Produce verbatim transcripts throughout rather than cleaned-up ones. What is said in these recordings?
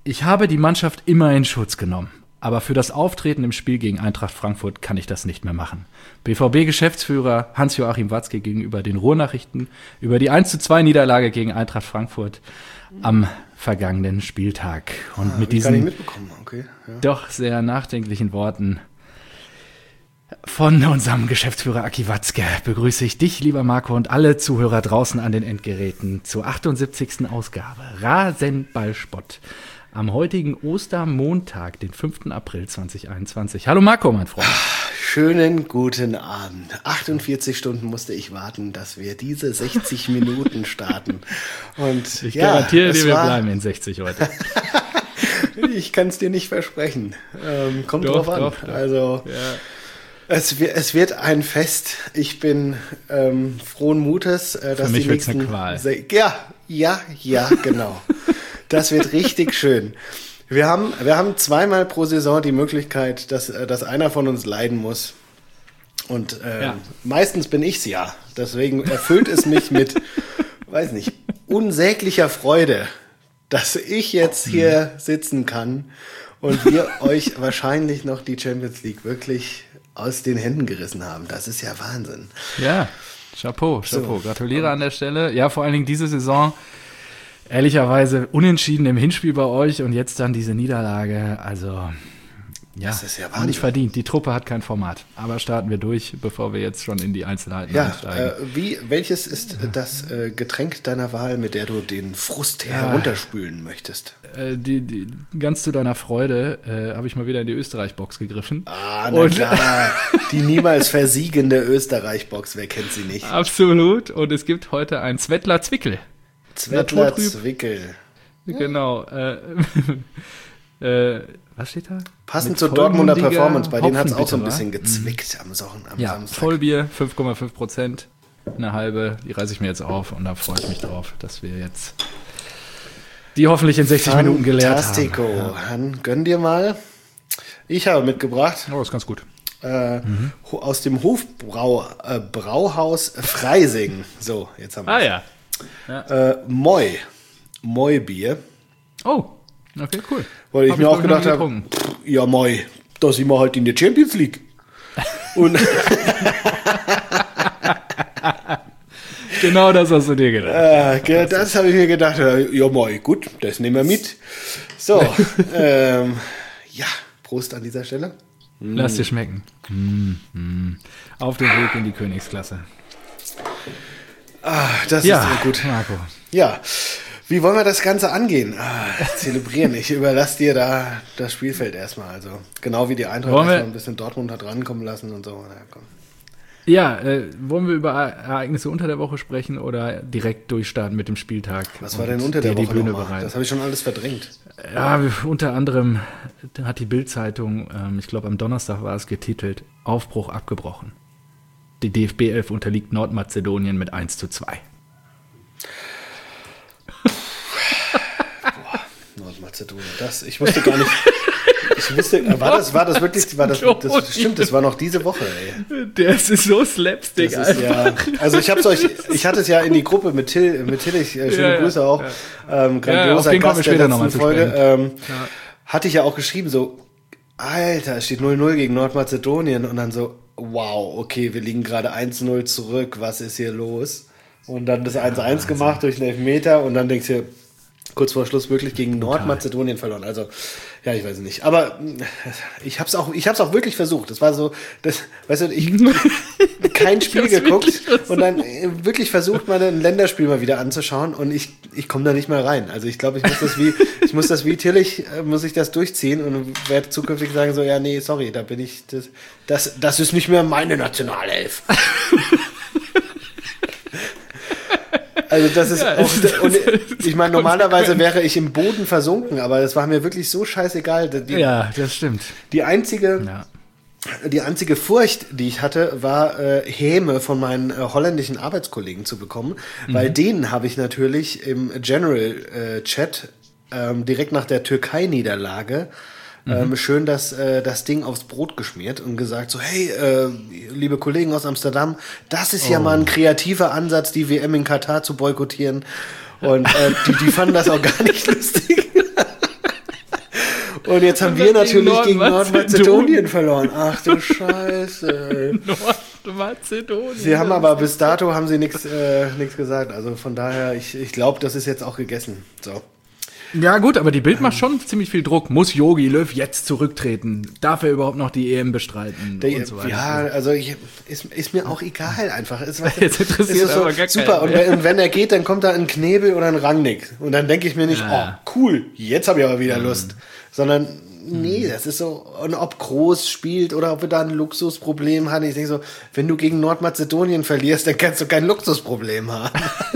Ich habe die Mannschaft immer in Schutz genommen. Aber für das Auftreten im Spiel gegen Eintracht Frankfurt kann ich das nicht mehr machen. B V B-Geschäftsführer Hans-Joachim Watzke gegenüber den Ruhrnachrichten über die eins zu zwei Niederlage gegen Eintracht Frankfurt am vergangenen Spieltag. Und ah, mit diesen gar nicht mitbekommen. Okay, ja. doch sehr nachdenklichen Worten von unserem Geschäftsführer Aki Watzke begrüße ich dich, lieber Marco, und alle Zuhörer draußen an den Endgeräten zur achtundsiebzigsten Ausgabe Rasenballspott am heutigen Ostermontag, den fünften April zweitausendeinundzwanzig. Hallo Marco, mein Freund. Schönen guten Abend. achtundvierzig Stunden musste ich warten, dass wir diese sechzig Minuten starten. Und ich ja, garantiere dir, wir bleiben in sechzig heute. Ich kann es dir nicht versprechen. Ähm, kommt doch, drauf an. Doch, doch. Also ja. es, wird, es wird ein Fest. Ich bin ähm, frohen Mutes, äh, dass Für mich die wird's nächsten eine Qual. Se- ja, ja, ja, genau. Das wird richtig schön. Wir haben, wir haben zweimal pro Saison die Möglichkeit, dass, dass einer von uns leiden muss. Und äh, Ja. meistens bin ich's ja. Deswegen erfüllt es mich mit, weiß nicht, unsäglicher Freude, dass ich jetzt hier sitzen kann und wir euch wahrscheinlich noch die Champions League wirklich aus den Händen gerissen haben. Das ist ja Wahnsinn. Ja, Chapeau, Chapeau. So. Gratuliere an der Stelle. Ja, vor allen Dingen diese Saison ehrlicherweise unentschieden im Hinspiel bei euch und jetzt dann diese Niederlage. Also, ja, Das ist ja Wahnsinn. nicht verdient. Die Truppe hat kein Format. Aber starten wir durch, bevor wir jetzt schon in die Einzelheiten Ja, einsteigen. äh, wie, welches ist das äh, Getränk deiner Wahl, mit der du den Frust Ja. herunterspülen möchtest? Äh, die, die, ganz zu deiner Freude äh, habe ich mal wieder in die Österreich-Box gegriffen. Ah, na Und- klar. Die niemals versiegende Österreich-Box, wer kennt sie nicht? Absolut. Und es gibt heute ein Zwettler Zwickel. Zwettler Naturtrüb. Zwickel. Genau. Äh, äh, was steht da? Passend Mit zur Dortmunder vollmundiger Performance, bei denen hat es auch so ein Hopfenbitterer. bisschen gezwickt am, so am Ja, Samstag. Vollbier, fünf Komma fünf Prozent, eine halbe, die reiße ich mir jetzt auf und da freue ich mich drauf, dass wir jetzt die hoffentlich in sechzig Minuten geleert haben. Fantastico. Dann gönn dir mal. Ich habe mitgebracht Oh, ist ganz gut. äh, ho- aus dem Hofbrau äh, Brauhaus Freising. So, jetzt haben wir Ah ja. Äh, Moi. Moi-Bier. Oh, okay, cool. Weil ich Hab mir auch glaub ich, noch gedacht nie habe, getrunken. ja Moi, da sind wir halt in der Champions League. Und Genau das hast du dir gedacht. äh, ge- das habe ich mir gedacht, äh, ja Moi, gut, das nehmen wir mit. So, ähm, ja, Prost an dieser Stelle. Lass dir schmecken. Mm, mm. Auf dem Weg in die Königsklasse. Ah, das Ja, ist sehr gut. Marco. Ja, wie wollen wir das Ganze angehen? Ah, zelebrieren. Ich überlasse dir da das Spielfeld erstmal. Also genau wie die Eintracht Wollen wir- erstmal ein bisschen Dortmund hat rankommen lassen und so. Na, komm. Ja, äh, wollen wir über Ereignisse unter der Woche sprechen oder direkt durchstarten mit dem Spieltag? Was war und denn unter der dir Woche die Bühne nochmal? bereiten? Das habe ich schon alles verdrängt. Ja, unter anderem hat die Bild-Zeitung, ähm, ich glaube am Donnerstag war es getitelt, Aufbruch abgebrochen. Die D F B elf unterliegt Nordmazedonien mit eins zu zwei. Nordmazedonien. Das, ich wusste gar nicht. Ich wusste, war das, war das wirklich, war das, das stimmt, das war noch diese Woche, ey. Das ist so slapstick, Das ist ja, also ich hab's euch, ich hatte es ja in die Gruppe mit Till, mit Tillich, äh, schöne Ja, ja, Grüße auch, ja. ähm, Ja, auf grandioser den kommen wir Gast der später noch mal letzten zu Folge, sprechen. ähm, Ja. hatte ich ja auch geschrieben, so, Alter, es steht null null gegen Nordmazedonien und dann so, wow, okay, wir liegen gerade eins null zurück, was ist hier los? Und dann das eins eins gemacht durch einen Elfmeter und dann denkst du, kurz vor Schluss wirklich gegen Nordmazedonien verloren. Also, ja, ich weiß nicht. Aber ich hab's auch, ich hab's auch wirklich versucht. Das war so, das, weißt du, ich kein Spiel hab's geguckt wirklich versucht. und dann äh, wirklich versucht, mal ein Länderspiel mal wieder anzuschauen und ich, ich komme da nicht mehr rein. Also ich glaube, ich muss das wie, ich muss das wie Tillich, äh, muss ich das durchziehen und werde zukünftig sagen so, ja, nee, sorry, da bin ich, das, das, das ist nicht mehr meine Nationalelf. Also das ist Ja, auch, das und ist ich meine, normalerweise wäre ich im Boden versunken, aber das war mir wirklich so scheißegal. Die, Ja, das stimmt. die einzige, Ja. die einzige Furcht, die ich hatte, war äh, Häme von meinen äh, holländischen Arbeitskollegen zu bekommen, Mhm. weil denen habe ich natürlich im General äh, Chat ähm, direkt nach der Türkei-Niederlage Ähm, schön das, äh, das Ding aufs Brot geschmiert und gesagt so, hey, äh, liebe Kollegen aus Amsterdam, das ist ja Oh. mal ein kreativer Ansatz, die W M in Katar zu boykottieren. Und äh, die, die fanden das auch gar nicht lustig. Und jetzt haben Und wir dann natürlich gegen Nordmazedonien. Nordmazedonien verloren. Ach du Scheiße. Nordmazedonien. Sie haben aber bis dato haben sie nichts äh, nichts gesagt. Also von daher, ich, ich glaube, das ist jetzt auch gegessen. So. Ja gut, aber die Bild macht schon ziemlich viel Druck. Muss Jogi Löw jetzt zurücktreten? Darf er überhaupt noch die E M bestreiten? Der, und so weiter. ja, also ich, ist, ist mir auch egal einfach. Ist, Jetzt interessiert ist so, aber gar super. Und keinen wenn, und wenn er geht, dann kommt da ein Knebel oder ein Rangnick. Und dann denke ich mir nicht, Ja. oh cool, jetzt habe ich aber wieder Mhm. Lust. Sondern nee, das ist so, und ob Groß spielt oder ob wir da ein Luxusproblem haben. Ich denke so, wenn du gegen Nordmazedonien verlierst, dann kannst du kein Luxusproblem haben.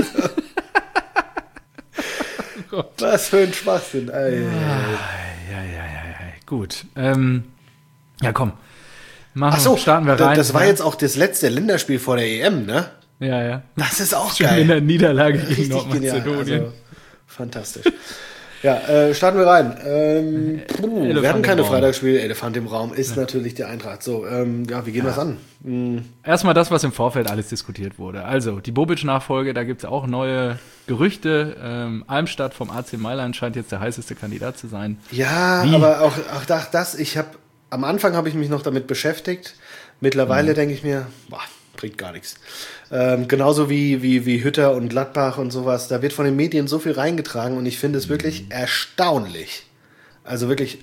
Gott. Was für ein Schwachsinn. Ey. Ja, ja, ja, ja. Gut. Ähm, ja, komm. Machen, Ach so, starten wir da- rein. das war ja. jetzt auch das letzte Länderspiel vor der E M, ne? Ja, ja. Das ist auch Schon geil. in der Niederlage gegen Richtig Nordmazedonien. genial. Also, fantastisch. Ja, äh, starten wir rein. Ähm, puh, Elefant wir hatten keine im Raum. Freitagsspiele. Elefant im Raum ist natürlich die Eintracht. So, ähm, ja, wie gehen wir es an? Hm, Erstmal das, was im Vorfeld alles diskutiert wurde. Also, die Bobic-Nachfolge, da gibt es auch neue Gerüchte. Ähm, Almstadt vom A C Mailand scheint jetzt der heißeste Kandidat zu sein. Ja, Wie? aber auch, auch das, das ich habe, am Anfang habe ich mich noch damit beschäftigt. Mittlerweile Mhm. denke ich mir, boah, bringt gar nichts. Ähm, genauso wie, wie, wie Hütter und Gladbach und sowas. Da wird von den Medien so viel reingetragen und ich finde es wirklich erstaunlich. Also wirklich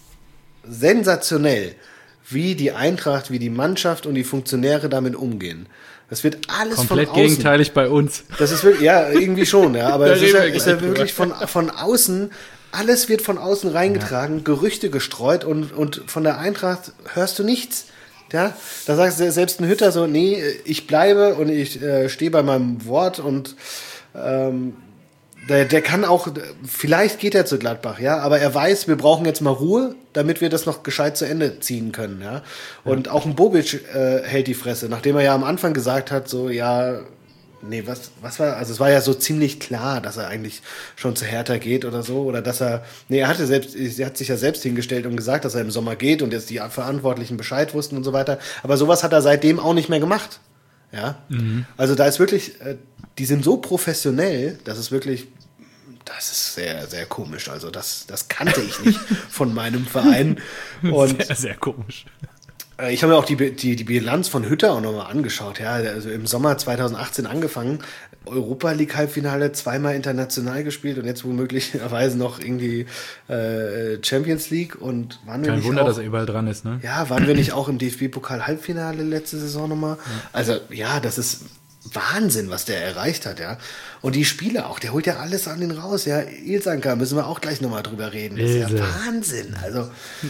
sensationell, wie die Eintracht, wie die Mannschaft und die Funktionäre damit umgehen. Das wird alles Komplett von außen. gegenteilig bei uns. Das ist wirklich, ja, irgendwie schon, ja. Aber Da es ist ja, reden wir ist ja gleich wirklich von, von außen, alles wird von außen reingetragen, Gerüchte gestreut und, und von der Eintracht hörst du nichts. Ja, da sagst du selbst ein Hütter so, nee, ich bleibe und ich äh, stehe bei meinem Wort und ähm, der, der kann auch, vielleicht geht er zu Gladbach, ja, aber er weiß, wir brauchen jetzt mal Ruhe, damit wir das noch gescheit zu Ende ziehen können, ja. Und auch ein Bobic äh, hält die Fresse, nachdem er ja am Anfang gesagt hat, so, ja, nee, was, was war, also es war ja so ziemlich klar, dass er eigentlich schon zu Hertha geht oder so, oder dass er, nee, er hatte selbst, er hat sich ja selbst hingestellt und gesagt, dass er im Sommer geht und jetzt die Verantwortlichen Bescheid wussten und so weiter, aber sowas hat er seitdem auch nicht mehr gemacht, ja. Mhm. Also da ist wirklich, äh, die sind so professionell, dass es wirklich, das ist sehr, sehr komisch, also das, das kannte ich nicht von meinem Verein und Sehr, sehr komisch. ich habe mir auch die, die, die Bilanz von Hütter auch nochmal angeschaut. Ja, also im Sommer zweitausendachtzehn angefangen, Europa League Halbfinale, zweimal international gespielt und jetzt womöglicherweise noch irgendwie äh, Champions League. Und waren wir Kein nicht Wunder, auch, dass er überall dran ist, ne? ja, waren wir nicht auch im D F B-Pokal Halbfinale letzte Saison nochmal? Ja. Also ja, das ist Wahnsinn, was der erreicht hat, ja. Und die Spieler auch, der holt ja alles an den raus, ja. Ilsanker, müssen wir auch gleich nochmal drüber reden. Das ist ja Ilse. Wahnsinn. Also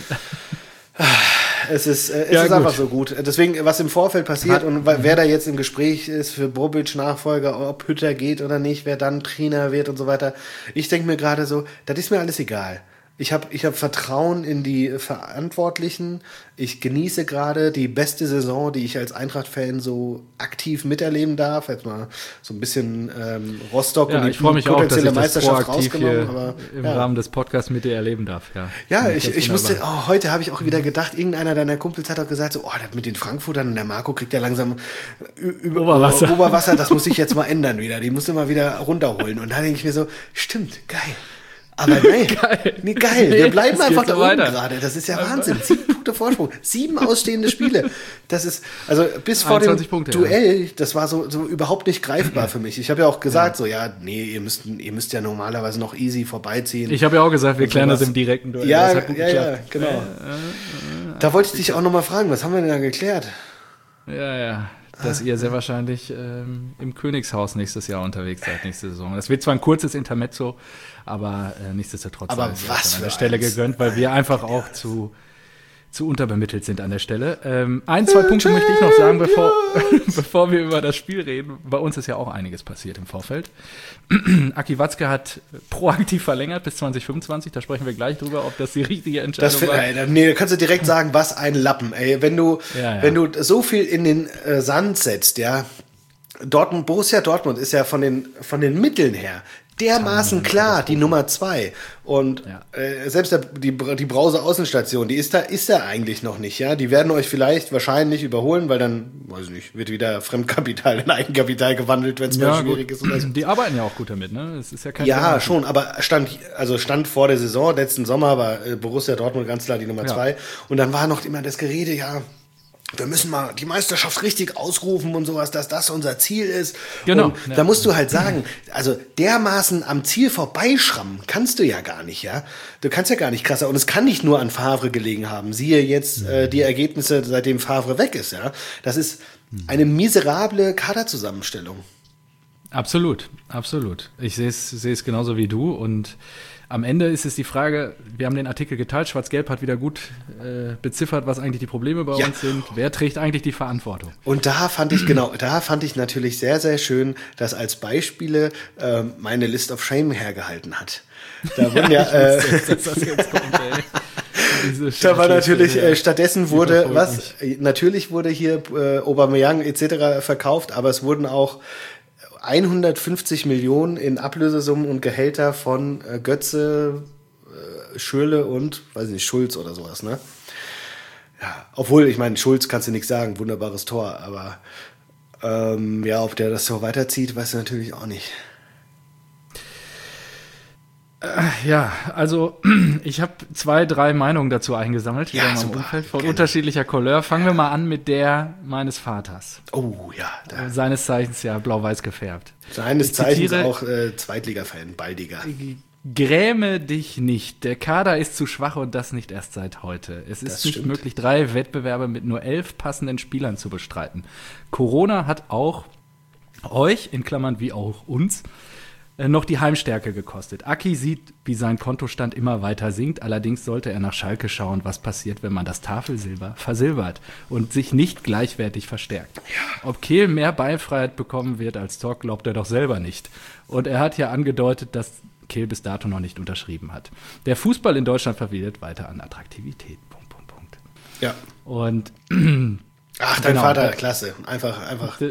es ist, äh, es Ja, ist gut. einfach so gut. Deswegen, was im Vorfeld passiert und wer da jetzt im Gespräch ist für Bobic Nachfolger, ob Hütter geht oder nicht, wer dann Trainer wird und so weiter. Ich denke mir gerade so, das ist mir alles egal. Ich habe ich hab Vertrauen in die Verantwortlichen. Ich genieße gerade die beste Saison, die ich als Eintracht-Fan so aktiv miterleben darf. Jetzt mal so ein bisschen ähm, Rostock Ja, und die ich freue mich auch, dass ich potenzielle das Meisterschaft proaktiv rausgenommen. hier Aber, im ja. Rahmen des Podcasts mit dir erleben darf. Ja, Ja, Finde ich, ganz ich musste, wunderbar. oh, heute habe ich auch wieder gedacht, irgendeiner deiner Kumpels hat auch gesagt, so, oh, das mit den Frankfurtern und der Marco kriegt ja langsam ü- über, Oberwasser. Oberwasser, das muss ich jetzt mal ändern wieder. Die muss immer wieder runterholen. Und da denke ich mir so, stimmt, geil. Aber nein, Geil. nee, geil. Wir Nee, bleiben es geht einfach da so oben weiter. gerade. Das ist ja Wahnsinn. Sieben Punkte Vorsprung. Sieben ausstehende Spiele. Das ist, also bis vor dem einundzwanzig Punkte, Duell, das war so, so überhaupt nicht greifbar für mich. Ich habe ja auch gesagt, so, ja, nee, ihr müsst, ihr müsst ja normalerweise noch easy vorbeiziehen. Ich habe ja auch gesagt, wir Und klären das sowas. im direkten Duell. Ja, Das hat gut ja, ja, geklappt. genau. Da wollte ich dich auch nochmal fragen, was haben wir denn da geklärt? Ja, ja. Dass ihr sehr wahrscheinlich ähm, im Königshaus nächstes Jahr unterwegs seid, nächste Saison. Das wird zwar ein kurzes Intermezzo, aber äh, nichtsdestotrotz Aber sei es was euch an für der Stelle eins. gegönnt, weil wir einfach auch zu, zu unterbemittelt sind an der Stelle. Ähm, ein, zwei Punkte möchte ich noch sagen, bevor, bevor wir über das Spiel reden. Bei uns ist ja auch einiges passiert im Vorfeld. Aki Watzke hat proaktiv verlängert bis zwanzig fünfundzwanzig. Da sprechen wir gleich drüber, ob das die richtige Entscheidung Das find, war. ey, da- nee, da kannst du direkt sagen, was ein Lappen, ey. Wenn du, Ja, ja. wenn du so viel in den äh, Sand setzt, ja. Dortmund, Borussia Dortmund ist ja von den, von den Mitteln her dermaßen klar die Nummer zwei. Und ja. äh, selbst der, die, die Brause-Außenstation, die ist da, ist da eigentlich noch nicht, ja. Die werden euch vielleicht wahrscheinlich überholen, weil dann, weiß ich nicht, wird wieder Fremdkapital in Eigenkapital gewandelt, wenn es ja, mal schwierig gut. ist. Oder so. Die arbeiten ja auch gut damit, ne? Es ist ja kein Ja, Thema. schon, aber stand, also stand vor der Saison, letzten Sommer war Borussia Dortmund ganz klar die Nummer ja. zwei. Und dann war noch immer das Gerede, ja, wir müssen mal die Meisterschaft richtig ausrufen und sowas, dass das unser Ziel ist. Genau. Und ja. da musst du halt sagen, also dermaßen am Ziel vorbeischrammen kannst du ja gar nicht, ja. Du kannst ja gar nicht krasser. Und es kann nicht nur an Favre gelegen haben. Siehe jetzt äh, die Ergebnisse, seitdem Favre weg ist, ja. Das ist eine miserable Kaderzusammenstellung. Absolut, absolut. Ich sehe es sehe es genauso wie du und am Ende ist es die Frage, wir haben den Artikel geteilt, Schwarz-Gelb hat wieder gut äh, beziffert, was eigentlich die Probleme bei ja. uns sind. Wer trägt eigentlich die Verantwortung? Und da fand ich, genau, da fand ich natürlich sehr, sehr schön, dass als Beispiele äh, meine List of Shame hergehalten hat. Da wurden ja, ja äh, wusste, dass das jetzt kommt, ey. Da war natürlich, äh, stattdessen wurde, was, mich. natürlich wurde hier äh, Aubameyang et cetera verkauft, aber es wurden auch hundertfünfzig Millionen in Ablösesummen und Gehälter von äh, Götze, äh, Schürrle und, weiß ich nicht, Schulz oder sowas, ne? Ja, obwohl, ich meine, Schulz kannst du nichts sagen, wunderbares Tor, aber ähm, ja, ob der das so weiterzieht, weißt du natürlich auch nicht. Äh, ja, also ich habe zwei, drei Meinungen dazu eingesammelt, hier ja, in meinem Umfeld, von Gerne. unterschiedlicher Couleur. Fangen wir mal an mit der meines Vaters. Oh ja. Da. Seines Zeichens ja blau-weiß gefärbt. Seines Zeichens auch äh, Zweitliga-Fan, baldiger. Gräme dich nicht. Der Kader ist zu schwach und das nicht erst seit heute. Es ist das nicht stimmt. möglich, drei Wettbewerbe mit nur elf passenden Spielern zu bestreiten. Corona hat auch euch, in Klammern wie auch uns, noch die Heimstärke gekostet. Aki sieht, wie sein Kontostand immer weiter sinkt. Allerdings sollte er nach Schalke schauen, was passiert, wenn man das Tafelsilber versilbert und sich nicht gleichwertig verstärkt. Ja. Ob Kehl mehr Ballfreiheit bekommen wird als Tor, glaubt er doch selber nicht. Und er hat ja angedeutet, dass Kehl bis dato noch nicht unterschrieben hat. Der Fußball in Deutschland verliert weiter an Attraktivität. Punkt, Punkt, Punkt. Ja. Und Ach, dein genau. Vater, klasse. Einfach, einfach.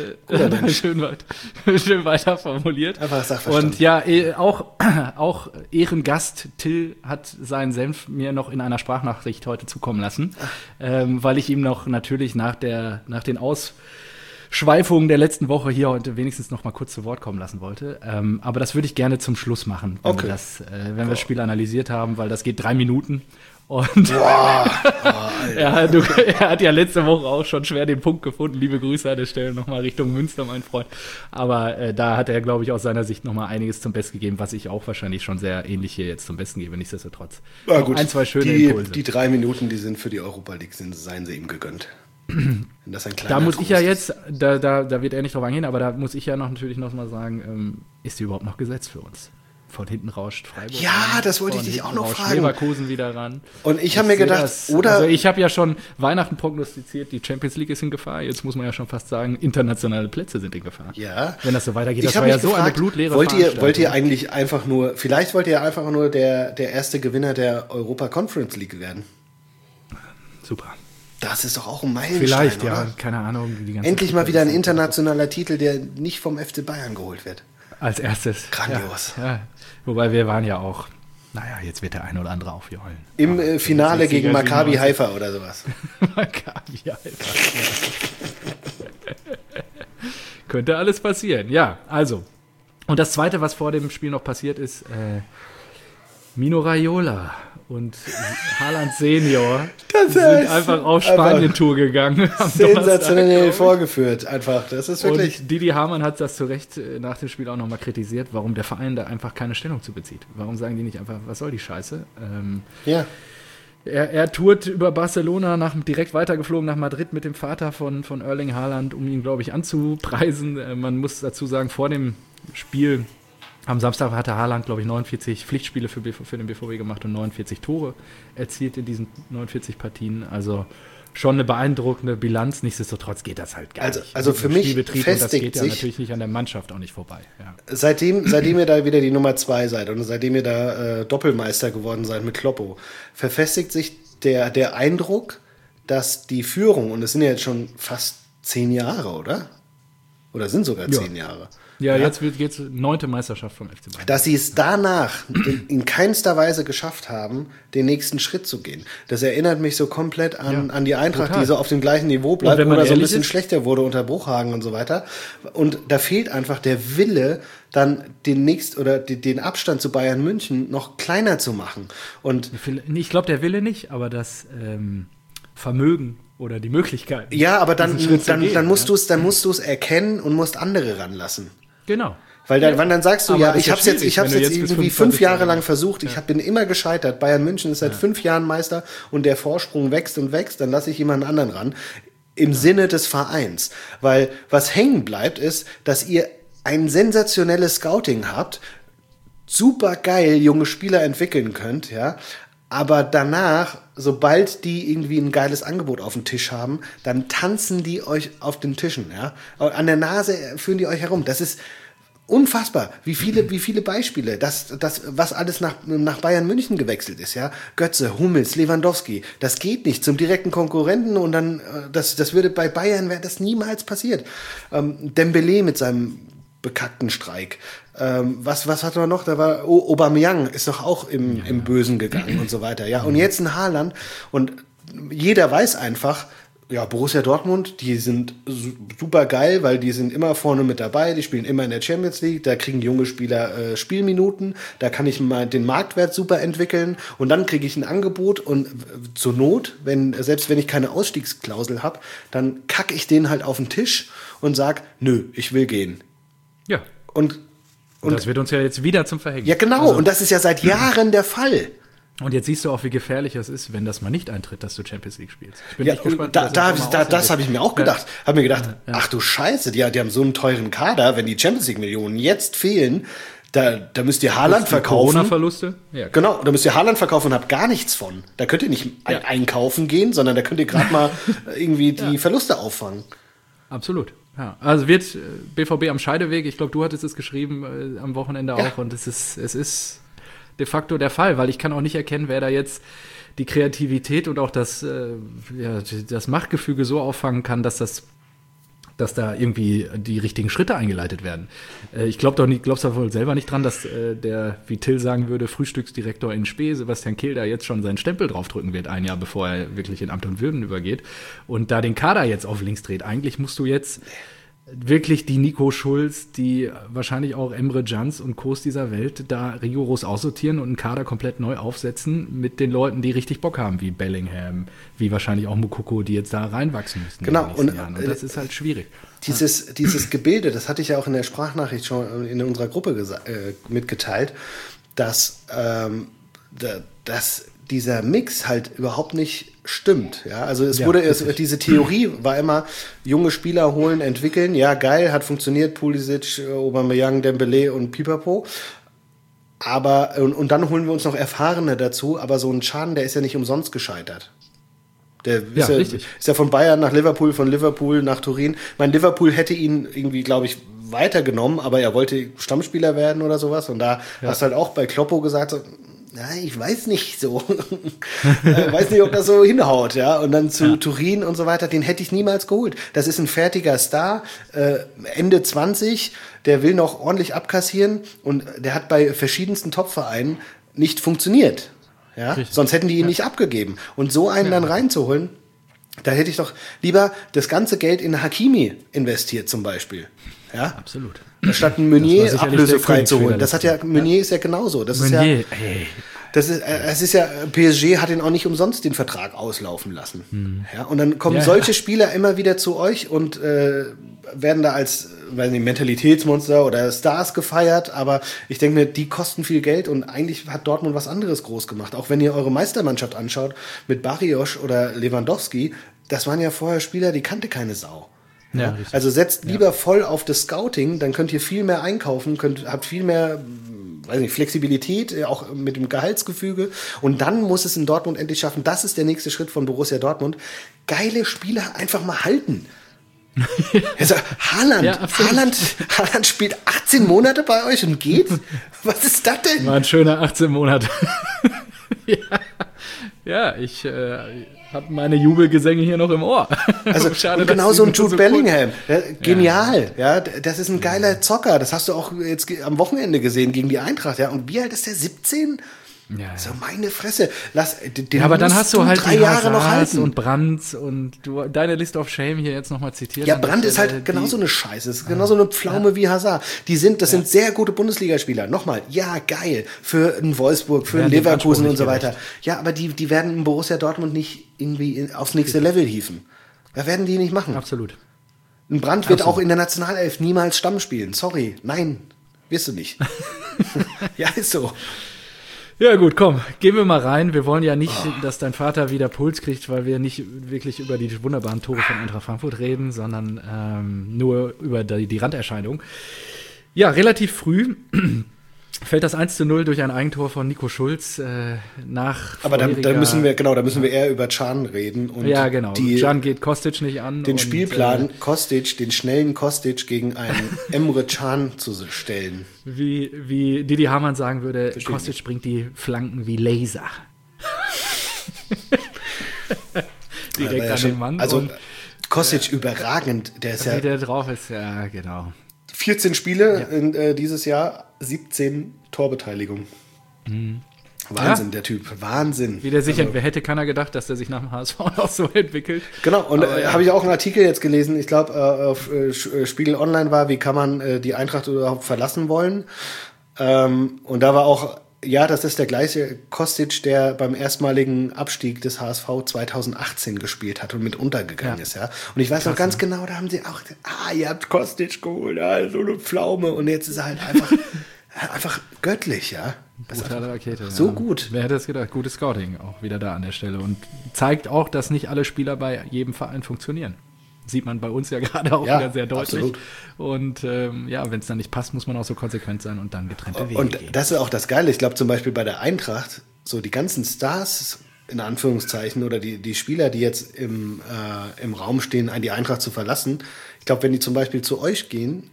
Äh, schön, weit, schön weiter formuliert. Einfach Sachverstand. Und ja, auch, auch Ehrengast Till hat seinen Senf mir noch in einer Sprachnachricht heute zukommen lassen, ähm, weil ich ihm noch natürlich nach, der, nach den Ausschweifungen der letzten Woche hier heute wenigstens noch mal kurz zu Wort kommen lassen wollte. Ähm, aber das würde ich gerne zum Schluss machen, wenn, okay. wir, das, äh, wenn wir das Spiel analysiert haben, weil das geht drei Minuten. Und Boah, oh, er, du, er hat ja letzte Woche auch schon schwer den Punkt gefunden. Liebe Grüße an der Stelle nochmal Richtung Münster, mein Freund. Aber äh, da hat er, glaube ich, aus seiner Sicht nochmal einiges zum Besten gegeben, was ich auch wahrscheinlich schon sehr ähnlich hier jetzt zum Besten gebe, nichtsdestotrotz. Ja, gut. Ein, zwei schöne die, Impulse. Die drei Minuten, die sind für die Europa League, sind, seien sie ihm gegönnt. Wenn das ein kleiner da muss Trost ich ja ist. jetzt, da, da, da wird er nicht drauf eingehen, aber da muss ich ja noch natürlich noch mal sagen, ähm, ist die überhaupt noch gesetzt für uns? Von hinten rauscht Freiburg. Ja, ran, das wollte ich dich auch noch fragen. Leverkusen wieder ran. Und ich habe mir gedacht, das, oder? Also ich habe ja schon Weihnachten prognostiziert, die Champions League ist in Gefahr. Jetzt muss man ja schon fast sagen, internationale Plätze sind in Gefahr. Ja. Wenn das so weitergeht. Ich das war ja gefragt, so eine blutleere wollt ihr, wollt ihr eigentlich einfach nur, vielleicht wollt ihr einfach nur der, der erste Gewinner der Europa Conference League werden? Super. Das ist doch auch ein Meilenstein, Vielleicht, oder? ja, keine Ahnung. Die ganze Endlich mal wieder ein internationaler Titel, der nicht vom F C Bayern geholt wird. Als erstes. Grandios. Ja, ja. Wobei wir waren ja auch, naja, jetzt wird der eine oder andere aufjohlen. Im äh, Finale gegen Maccabi Haifa oder sowas. Maccabi Haifa. Könnte alles passieren, ja. Also, und das Zweite, was vor dem Spiel noch passiert ist, äh, Mino Raiola und Haaland Senior das sind einfach auf Spanien-Tour gegangen. Sensationell vorgeführt, einfach. Das ist wirklich. Und Didi Hamann hat das zu Recht nach dem Spiel auch nochmal kritisiert, warum der Verein da einfach keine Stellung zu bezieht. Warum sagen die nicht einfach, was soll die Scheiße? Ähm, ja. Er, er tourt über Barcelona, nach, direkt weitergeflogen nach Madrid mit dem Vater von, von Erling Haaland, um ihn, glaube ich, anzupreisen. Äh, man muss dazu sagen, vor dem Spiel am Samstag hatte Haaland, glaube ich, neunundvierzig Pflichtspiele für, für den B V B gemacht und neunundvierzig Tore erzielt in diesen neunundvierzig Partien. Also schon eine beeindruckende Bilanz. Nichtsdestotrotz geht das halt gar also, nicht. Also für mich festigt und das geht ja sich natürlich nicht an der Mannschaft auch nicht vorbei. Ja. Seitdem, seitdem ihr da wieder die Nummer zwei seid und seitdem ihr da äh, Doppelmeister geworden seid mit Kloppo, verfestigt sich der, der Eindruck, dass die Führung, und es sind ja jetzt schon fast zehn Jahre, oder? Oder sind sogar zehn ja. Jahre. Ja, ja, jetzt wird jetzt neunte Meisterschaft vom F C Bayern. Dass sie es danach in, in keinster Weise geschafft haben, den nächsten Schritt zu gehen. Das erinnert mich so komplett an, ja, an die Eintracht, total. Die so auf dem gleichen Niveau bleibt oder so ein bisschen ist, schlechter wurde unter Bruchhagen und so weiter. Und da fehlt einfach der Wille, dann den nächst oder den Abstand zu Bayern München noch kleiner zu machen. Und ich glaube, der Wille nicht, aber das ähm, Vermögen oder die Möglichkeit. Ja, aber dann, dann, gehen, dann musst ja? du es, dann musst du es erkennen und musst andere ranlassen. Genau. Weil dann, ja. dann sagst du, aber ja, ich habe es jetzt, ich hab's jetzt, jetzt irgendwie fünf Jahre lang versucht, ja. ich hab, bin immer gescheitert. Bayern München ist seit ja. fünf Jahren Meister und der Vorsprung wächst und wächst, dann lasse ich jemanden anderen ran. Im ja. Sinne des Vereins. Weil was hängen bleibt, ist, dass ihr ein sensationelles Scouting habt, super geil junge Spieler entwickeln könnt, ja. Aber danach, sobald die irgendwie ein geiles Angebot auf dem Tisch haben, dann tanzen die euch auf den Tischen, ja. An der Nase führen die euch herum. Das ist unfassbar, wie viele, wie viele Beispiele, das, das, was alles nach, nach Bayern München gewechselt ist, ja. Götze, Hummels, Lewandowski, das geht nicht zum direkten Konkurrenten und dann, das, das würde bei Bayern, wäre das niemals passiert. Ähm, Dembélé mit seinem bekackten Streik. Ähm, was, was hatten wir noch? Da war oh, Aubameyang ist doch auch im, ja, im Bösen gegangen und so weiter. Ja, und jetzt ein Haaland und jeder weiß einfach, ja, Borussia Dortmund, die sind super geil, weil die sind immer vorne mit dabei, die spielen immer in der Champions League, da kriegen junge Spieler äh, Spielminuten, da kann ich mal den Marktwert super entwickeln und dann kriege ich ein Angebot und zur Not, wenn, selbst wenn ich keine Ausstiegsklausel habe, dann kacke ich den halt auf den Tisch und sag, nö, ich will gehen. Ja. Und, und das wird uns ja jetzt wieder zum Verhängnis. Ja, genau. Also, und das ist ja seit Jahren der Fall. Und jetzt siehst du auch, wie gefährlich es ist, wenn das mal nicht eintritt, dass du Champions League spielst. Ich bin ja, echt gespannt. Da, da, da, das habe ich mir auch gedacht. Ja. Habe mir gedacht, ja, ja. ach du Scheiße, die, die haben so einen teuren Kader, wenn die Champions League-Millionen jetzt fehlen, da, da müsst ihr Haaland verkaufen. Corona-Verluste? Ja, genau, da müsst ihr Haaland verkaufen und habt gar nichts von. Da könnt ihr nicht ja. einkaufen gehen, sondern da könnt ihr gerade mal irgendwie die ja. Verluste auffangen. Absolut. Ja, also wird B V B am Scheideweg. Ich glaube, du hattest es geschrieben äh, am Wochenende ja. auch. Und es ist, es ist de facto der Fall, weil ich kann auch nicht erkennen, wer da jetzt die Kreativität und auch das, äh, ja, das Machtgefüge so auffangen kann, dass das, dass da irgendwie die richtigen Schritte eingeleitet werden. Äh, ich glaube doch nicht, glaubst du wohl selber nicht dran, dass äh, der, wie Till sagen würde, Frühstücksdirektor in Spee, Sebastian Kehl, da jetzt schon seinen Stempel draufdrücken wird, ein Jahr bevor er wirklich in Amt und Würden übergeht und da den Kader jetzt auf links dreht. Eigentlich musst du jetzt wirklich die Nico Schulz, die wahrscheinlich auch Emre Cans und Co. dieser Welt da rigoros aussortieren und einen Kader komplett neu aufsetzen mit den Leuten, die richtig Bock haben, wie Bellingham, wie wahrscheinlich auch Mukoko, die jetzt da reinwachsen müssen. Genau. Und, Jahren. Und das ist halt schwierig. Dieses, dieses Gebilde, das hatte ich ja auch in der Sprachnachricht schon in unserer Gruppe gesa- äh, mitgeteilt, dass, ähm, da, dass dieser Mix halt überhaupt nicht stimmt. Ja, also es ja, wurde es, diese Theorie war immer junge Spieler holen, entwickeln. Ja, geil, hat funktioniert. Pulisic, Aubameyang, Dembélé und Pipapo. Aber und, und dann holen wir uns noch Erfahrene dazu. Aber so ein Can, der ist ja nicht umsonst gescheitert. Der ist ja, ja, ist ja von Bayern nach Liverpool, von Liverpool nach Turin. Mein Liverpool hätte ihn irgendwie, glaube ich, weitergenommen, aber er wollte Stammspieler werden oder sowas. Und da ja. hast du halt auch bei Kloppo gesagt, so, na, ich weiß nicht so. Ich weiß nicht, ob das so hinhaut, ja. Und dann zu ja. Turin und so weiter, den hätte ich niemals geholt. Das ist ein fertiger Star, äh, Ende zwanzig, der will noch ordentlich abkassieren und der hat bei verschiedensten Top-Vereinen nicht funktioniert. Ja? Sonst hätten die ihn ja. nicht abgegeben. Und so einen ja. dann reinzuholen, da hätte ich doch lieber das ganze Geld in Hakimi investiert zum Beispiel. Ja? Absolut. Statt einen Meunier ablösefrei zu holen. Das hat ja, Meunier ist ja genauso. Das Meunier, ist ja, ey. Das ist, es ist ja, P S G hat ihn auch nicht umsonst den Vertrag auslaufen lassen. Hm. Ja, und dann kommen ja, solche Spieler immer wieder zu euch und äh, werden da als, weiß nicht, Mentalitätsmonster oder Stars gefeiert, aber ich denke mir, die kosten viel Geld und eigentlich hat Dortmund was anderes groß gemacht. Auch wenn ihr eure Meistermannschaft anschaut, mit Barrios oder Lewandowski, das waren ja vorher Spieler, die kannte keine Sau. Ja, ja, also setzt lieber ja. voll auf das Scouting, dann könnt ihr viel mehr einkaufen, könnt, habt viel mehr, weiß nicht, Flexibilität, auch mit dem Gehaltsgefüge. Und dann muss es in Dortmund endlich schaffen, das ist der nächste Schritt von Borussia Dortmund, geile Spieler einfach mal halten. Also Haaland, ja, Haaland, Haaland spielt achtzehn Monate bei euch und geht? Was ist das denn? War ein schöner achtzehn Monate. ja. Ja, ich äh, habe meine Jubelgesänge hier noch im Ohr. Also Schade, und genau dass so die ein Jude so Bellingham, ja, genial, ja. ja, das ist ein geiler Zocker, das hast du auch jetzt am Wochenende gesehen gegen die Eintracht, ja, und wie alt ist der, siebzehn? Ja, so meine Fresse, lass, den ja, aber dann hast du halt drei die Jahre noch Hazards halten. und Brandt und du, deine List of Shame hier jetzt nochmal zitiert. Ja, an der Brandt ist Stelle, halt die- genauso eine Scheiße, ist genauso eine Pflaume wie Hazard. Die sind, das sind sehr gute Bundesligaspieler. Nochmal, ja, geil. Für einen Wolfsburg, für einen Werden dem Anspruch Leverkusen und nicht so weiter. gerecht. Ja, aber die, die werden in Borussia Dortmund nicht irgendwie in, aufs nächste Level hieven. Da werden die nicht machen. Absolut. Ein Brandt wird Absolut. auch in der Nationalelf niemals Stamm spielen. Sorry, nein, wirst du nicht. Ja, ist so. Ja gut, komm, gehen wir mal rein. Wir wollen ja nicht, dass dein Vater wieder Puls kriegt, weil wir nicht wirklich über die wunderbaren Tore von Eintracht Frankfurt reden, sondern ähm, nur über die, die Randerscheinung. Ja, relativ früh fällt das eins zu null durch ein Eigentor von Nico Schulz äh, nach Aber da, da vorheriger- müssen wir, genau, da müssen wir eher über Can reden. Und Ja, genau. Die, Can geht Kostic nicht an. den und, Spielplan Äh, Kostic, den schnellen Kostic gegen einen Emre Can zu stellen. wie, wie Didi Hamann sagen würde, Verstehe Kostic bringt die Flanken wie Laser. Direkt Ja, an schon- den Mann. Also und Kostic überragend. Der ist ja wie der drauf ist, ja, genau. vierzehn Spiele in, äh, dieses Jahr, siebzehn Torbeteiligung. Wahnsinn, Ja. der Typ. Wahnsinn. Wie der sich, Also, wer hätte keiner gedacht, dass der sich nach dem H S V auch so entwickelt. genau, und Aber äh, ja. habe ich auch einen Artikel jetzt gelesen, ich glaube, äh, auf äh, Sch- äh, Spiegel Online war, wie kann man äh, die Eintracht überhaupt verlassen wollen. Ähm, und da war auch, ja, das ist der gleiche Kostic, der beim erstmaligen Abstieg des H S V zweitausendachtzehn gespielt hat und mit untergegangen Ja. ist, ja. Und ich weiß noch ganz genau, da haben sie auch, ah, ihr habt Kostic geholt, ah, so eine Pflaume. Und jetzt ist er halt einfach, einfach göttlich, ja. Das ist Brutale Rakete. so ja. gut. Wer hätte das gedacht? Gutes Scouting auch wieder da an der Stelle. Und zeigt auch, dass nicht alle Spieler bei jedem Verein funktionieren. Sieht man bei uns ja gerade auch Ja, wieder sehr deutlich. absolut. Und ähm, ja, wenn es dann nicht passt, muss man auch so konsequent sein und dann getrennte Wege Und gehen. das ist auch das Geile. Ich glaube zum Beispiel bei der Eintracht, so die ganzen Stars, in Anführungszeichen, oder die, die Spieler, die jetzt im, äh, im Raum stehen, die Eintracht zu verlassen, ich glaube, wenn die zum Beispiel zu euch gehen,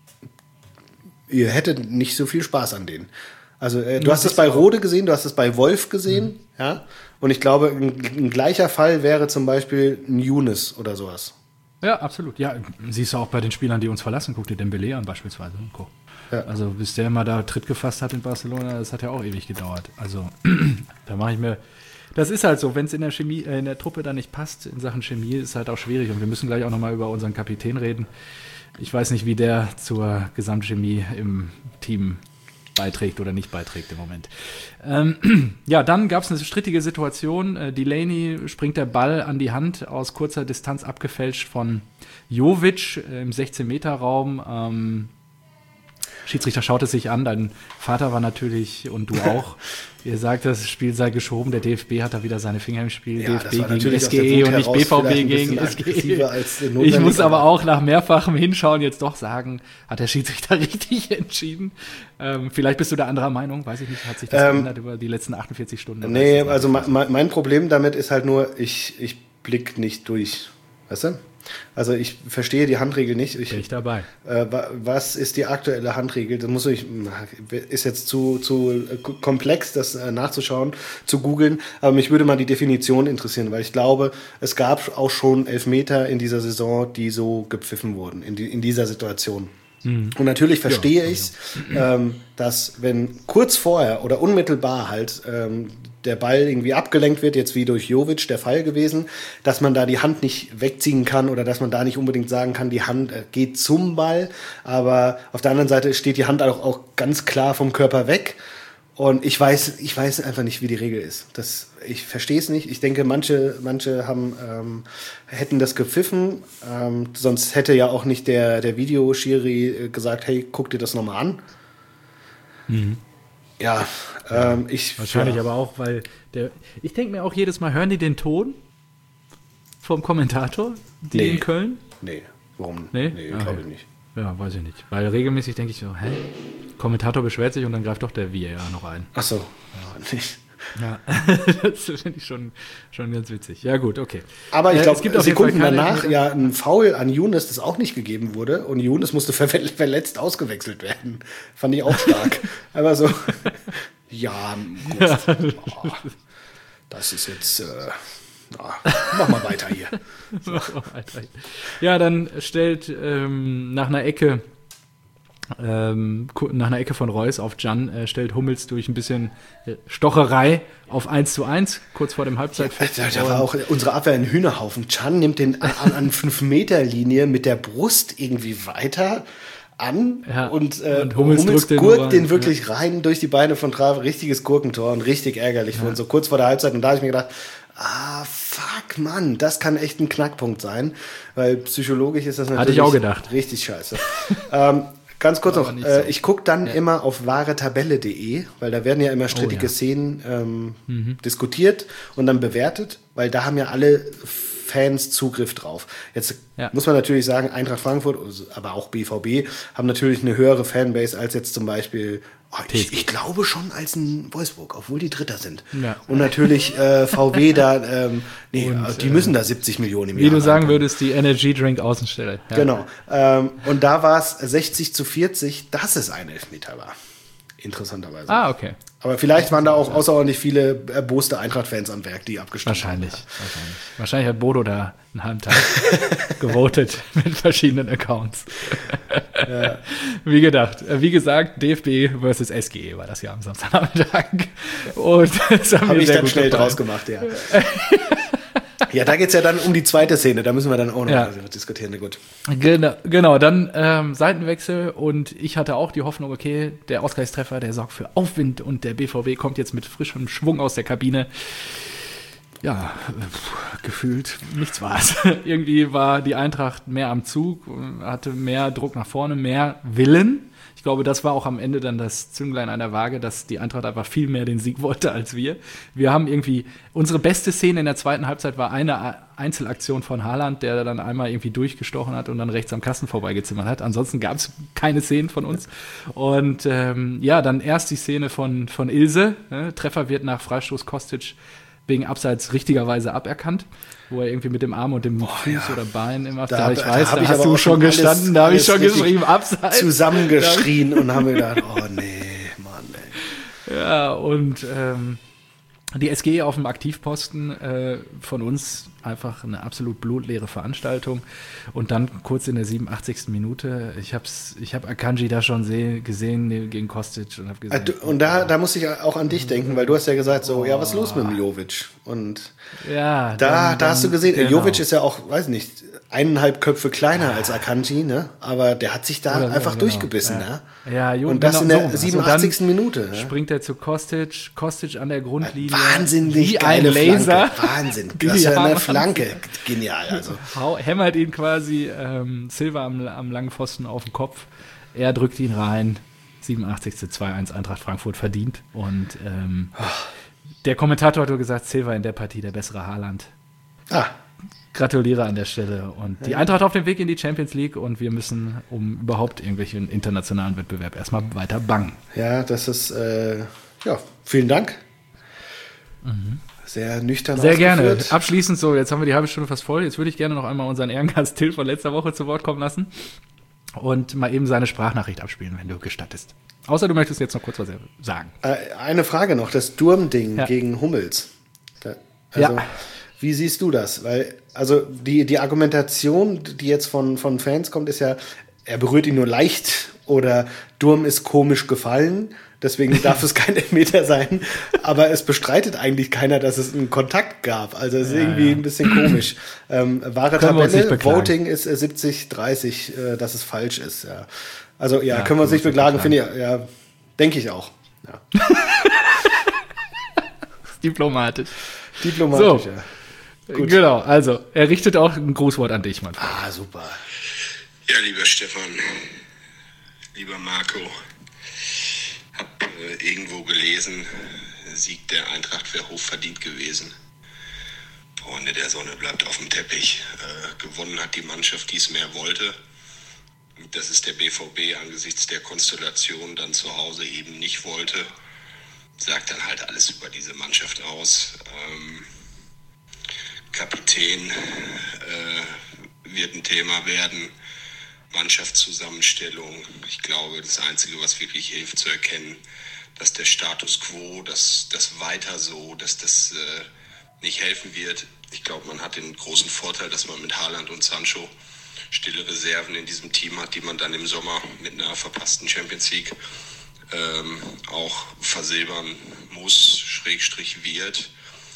ihr hättet nicht so viel Spaß an denen. Also äh, du Ja, hast es das bei auch. Rode gesehen, du hast es bei Wolf gesehen, ja. Und ich glaube, ein, ein gleicher Fall wäre zum Beispiel ein Younes oder sowas. Ja, absolut. Ja, siehst du auch bei den Spielern, die uns verlassen. Guck dir Dembélé an beispielsweise. und Co. Ja. Also bis der mal da Tritt gefasst hat in Barcelona, das hat ja auch ewig gedauert. Also da mache ich mir... Das ist halt so, wenn es in der Chemie, äh, in der Truppe dann nicht passt, in Sachen Chemie, ist halt auch schwierig. Und wir müssen gleich auch nochmal über unseren Kapitän reden. Ich weiß nicht, wie der zur Gesamtchemie im Team beiträgt oder nicht beiträgt im Moment. Ähm, ja, dann gab es eine strittige Situation. Äh, Delaney springt der Ball an die Hand aus kurzer Distanz abgefälscht von Jovic äh, im sechzehn-Meter-Raum. Ähm, Schiedsrichter schaut es sich an, dein Vater war natürlich und du auch. Ihr sagt, das Spiel sei geschoben, der D F B hat da wieder seine Finger im Spiel. Ja, D F das B war gegen natürlich aus der S G E Wut und nicht heraus B V B vielleicht ein gegen bisschen S G E. aggressiver als Ich notwendig, muss aber aber- auch nach mehrfachem Hinschauen jetzt doch sagen, hat der Schiedsrichter richtig entschieden. Ähm, vielleicht bist du da anderer Meinung, weiß ich nicht, hat sich das Ähm, geändert über die letzten achtundvierzig Stunden? Nee, Weiß ich also nicht. mein, mein Problem damit ist halt nur, ich, ich blick nicht durch. Weißt du? Also ich verstehe die Handregel nicht. Ich, Bin ich dabei. äh, wa- was ist die aktuelle Handregel? Das muss ich, ist jetzt zu, zu äh, komplex, das äh, nachzuschauen, zu googeln. Aber mich würde mal die Definition interessieren, weil ich glaube, es gab auch schon Elfmeter in dieser Saison, die so gepfiffen wurden, in, die, in dieser Situation. Und natürlich verstehe ich, ähm, dass wenn kurz vorher oder unmittelbar halt ähm, der Ball irgendwie abgelenkt wird, jetzt wie durch Jovic der Fall gewesen, dass man da die Hand nicht wegziehen kann oder dass man da nicht unbedingt sagen kann, die Hand äh, geht zum Ball. Aber auf der anderen Seite steht die Hand auch, auch ganz klar vom Körper weg. Und ich weiß, ich weiß einfach nicht, wie die Regel ist. Das, ich verstehe es nicht. Ich denke, manche, manche haben, ähm, hätten das gepfiffen. Ähm, sonst hätte ja auch nicht der, der Videoschiri gesagt, hey, guck dir das nochmal an. Ja, ähm, ich... Wahrscheinlich ja. aber auch, weil der. Ich denke mir auch jedes Mal, hören die den Ton vom Kommentator, die Nee. in Köln? Nee, warum? Nee? Nee, Okay. glaube ich nicht. Ja, weiß ich nicht. Weil regelmäßig denke ich so, hä? Kommentator beschwert sich und dann greift doch der V A R noch ein. Ach so. Ja, nicht. Ja, das finde ich schon, schon ganz witzig. Ja, gut, okay. Aber ich Äh, glaube, es gibt auf jeden Fall Sekunden keine danach Elfmeter. ja ein Foul an Younes, das auch nicht gegeben wurde. Und Younes musste ver verletzt ausgewechselt werden. Fand ich auch stark. Aber so, ja, gut. Oh. das ist jetzt, äh, na, mach mal weiter hier. Ja, dann stellt ähm, nach einer Ecke, ähm, nach einer Ecke von Reus auf Can, äh, stellt Hummels durch ein bisschen Stocherei auf eins zu eins, kurz vor dem Halbzeitfest. Ja, da war auch unsere Abwehr ein Hühnerhaufen. Can nimmt den an, an fünf Meter Linie mit der Brust irgendwie weiter an ja, und, äh, und Hummels, Hummels drückt gurkt den, den wirklich ja. rein durch die Beine von Trav. Richtiges Gurkentor und richtig ärgerlich für uns. So kurz vor der Halbzeit. Und da habe ich mir gedacht, ah, fuck, Mann, das kann echt ein Knackpunkt sein. Weil psychologisch ist das natürlich Hatte ich auch gedacht. richtig scheiße. ähm, Ganz kurz noch, äh, so. ich gucke dann ja. immer auf wahretabelle punkt de, weil da werden ja immer strittige oh, ja. Szenen ähm, mhm. diskutiert und dann bewertet, weil da haben ja alle Fans Zugriff drauf. Jetzt ja. muss man natürlich sagen, Eintracht Frankfurt, aber auch B V B, haben natürlich eine höhere Fanbase als jetzt zum Beispiel, oh, ich, ich glaube schon als ein Wolfsburg, obwohl die Dritter sind. Ja. Und natürlich äh, V W da, ähm, nee, und, die müssen da siebzig Millionen im wie Jahr. Wie du sagen würdest, die Energy Drink Außenstelle. Ja. Genau. Ähm, und da war es sechzig zu vierzig, dass es ein Elfmeter war. Interessanterweise. Ah, okay. Aber vielleicht waren da auch außerordentlich viele erboste Eintracht-Fans am Werk, die abgestimmt wahrscheinlich, haben. Wahrscheinlich. Wahrscheinlich hat Bodo da einen halben Tag gewotet mit verschiedenen Accounts. Ja. Wie gedacht, wie gesagt, D F B versus S G E war das ja am Samstagnachmittag. Und das haben Hab wir ich sehr dann gut schnell gefallen. draus gemacht, ja. Ja, da geht's ja dann um die zweite Szene, da müssen wir dann auch noch ja. diskutieren. Gut. Genau, genau, dann ähm, Seitenwechsel und ich hatte auch die Hoffnung, okay, der Ausgleichstreffer, der sorgt für Aufwind und der B V B kommt jetzt mit frischem Schwung aus der Kabine. Ja, pff, gefühlt nichts war's. Irgendwie war die Eintracht mehr am Zug, hatte mehr Druck nach vorne, mehr Willen. Ich glaube, das war auch am Ende dann das Zünglein an der Waage, dass die Eintracht einfach viel mehr den Sieg wollte als wir. Wir haben irgendwie, unsere beste Szene in der zweiten Halbzeit war eine Einzelaktion von Haaland, der dann einmal irgendwie durchgestochen hat und dann rechts am Kasten vorbeigezimmert hat. Ansonsten gab es keine Szenen von uns. Und ähm, ja, dann erst die Szene von, von Ilse. Ne? Treffer wird nach Freistoß Kostic wegen Abseits richtigerweise aberkannt, wo er irgendwie mit dem Arm und dem oh, Fuß ja. oder Bein immer, da, ich weiß, da, da hast du schon gestanden, alles, da habe ich schon geschrieben, Abseits. Zusammengeschrien und haben mir gedacht, oh nee, Mann, ey. Ja, und ähm, die S G auf dem Aktivposten äh, von uns einfach eine absolut blutleere Veranstaltung. Und dann kurz in der siebenundachtzigsten Minute, ich hab's, ich habe Akanji da schon seh, gesehen gegen Kostic und habe gesagt. Und da, da muss ich auch an dich denken, weil du hast ja gesagt, so, oh. ja, was ist los mit dem Jovic? Und ja, da, dann, da hast du gesehen, genau. Jovic ist ja auch, weiß nicht, eineinhalb Köpfe kleiner als Akanji, ne? Aber der hat sich da Oder so, einfach genau. durchgebissen, ja. ne? Ja, jo, und das genau, in der so. siebenundachtzigsten Also Minute. Ne? Springt er zu Kostic, Kostic an der Grundlinie. Wahnsinnig wie geile ein Laser. Flanke. Wahnsinn, das ist ja eine Flanke. Genial, also. Hämmert ihn quasi ähm, Silva am, am langen Pfosten auf den Kopf. Er drückt ihn rein. siebenundachtzigste zwei eins Eintracht Frankfurt verdient. Und ähm, der Kommentator hat gesagt, Silva in der Partie der bessere Haaland. Ah. Gratuliere an der Stelle. Und die Eintracht auf dem Weg in die Champions League und wir müssen um überhaupt irgendwelchen internationalen Wettbewerb erstmal weiter bangen. Ja, das ist, äh, ja, vielen Dank. Mhm. Sehr nüchtern Sehr gerne. ausgeführt. Abschließend so, jetzt haben wir die halbe Stunde fast voll. Jetzt würde ich gerne noch einmal unseren Ehrengast Till von letzter Woche zu Wort kommen lassen und mal eben seine Sprachnachricht abspielen, wenn du gestattest. Außer du möchtest jetzt noch kurz was sagen. Äh, eine Frage noch, das Durm-Ding ja. gegen Hummels. Da, also, ja. Wie siehst du das? Weil, also die, die Argumentation, die jetzt von, von Fans kommt, ist ja, er berührt ihn nur leicht oder Durm ist komisch gefallen, deswegen darf es kein Elfmeter sein. Aber es bestreitet eigentlich keiner, dass es einen Kontakt gab. Also es ist ja, irgendwie ja. ein bisschen komisch. Ähm, wahre Tabelle, Voting ist äh, siebzig dreißig, äh, dass es falsch ist. Ja. Also ja, ja können wir uns nicht beklagen, finde ich. Ja, denke ich auch. Ja. Diplomatisch. Diplomatisch, so. ja. Gut. Genau, also er richtet auch ein Grußwort an dich, Mann. Ah, super. Ja, lieber Stefan, lieber Marco, hab äh, irgendwo gelesen, Sieg der Eintracht wäre hochverdient gewesen. Freunde der Sonne bleibt auf dem Teppich. Äh, gewonnen hat die Mannschaft, die es mehr wollte. Das ist der B V B angesichts der Konstellation dann zu Hause eben nicht wollte. Sagt dann halt alles über diese Mannschaft aus. Ähm, Kapitän äh, wird ein Thema werden, Mannschaftszusammenstellung. Ich glaube, das Einzige, was wirklich hilft zu erkennen, dass der Status quo, dass das weiter so, dass das äh, nicht helfen wird. Ich glaube, man hat den großen Vorteil, dass man mit Haaland und Sancho stille Reserven in diesem Team hat, die man dann im Sommer mit einer verpassten Champions League ähm, auch versilbern muss, Schrägstrich wird.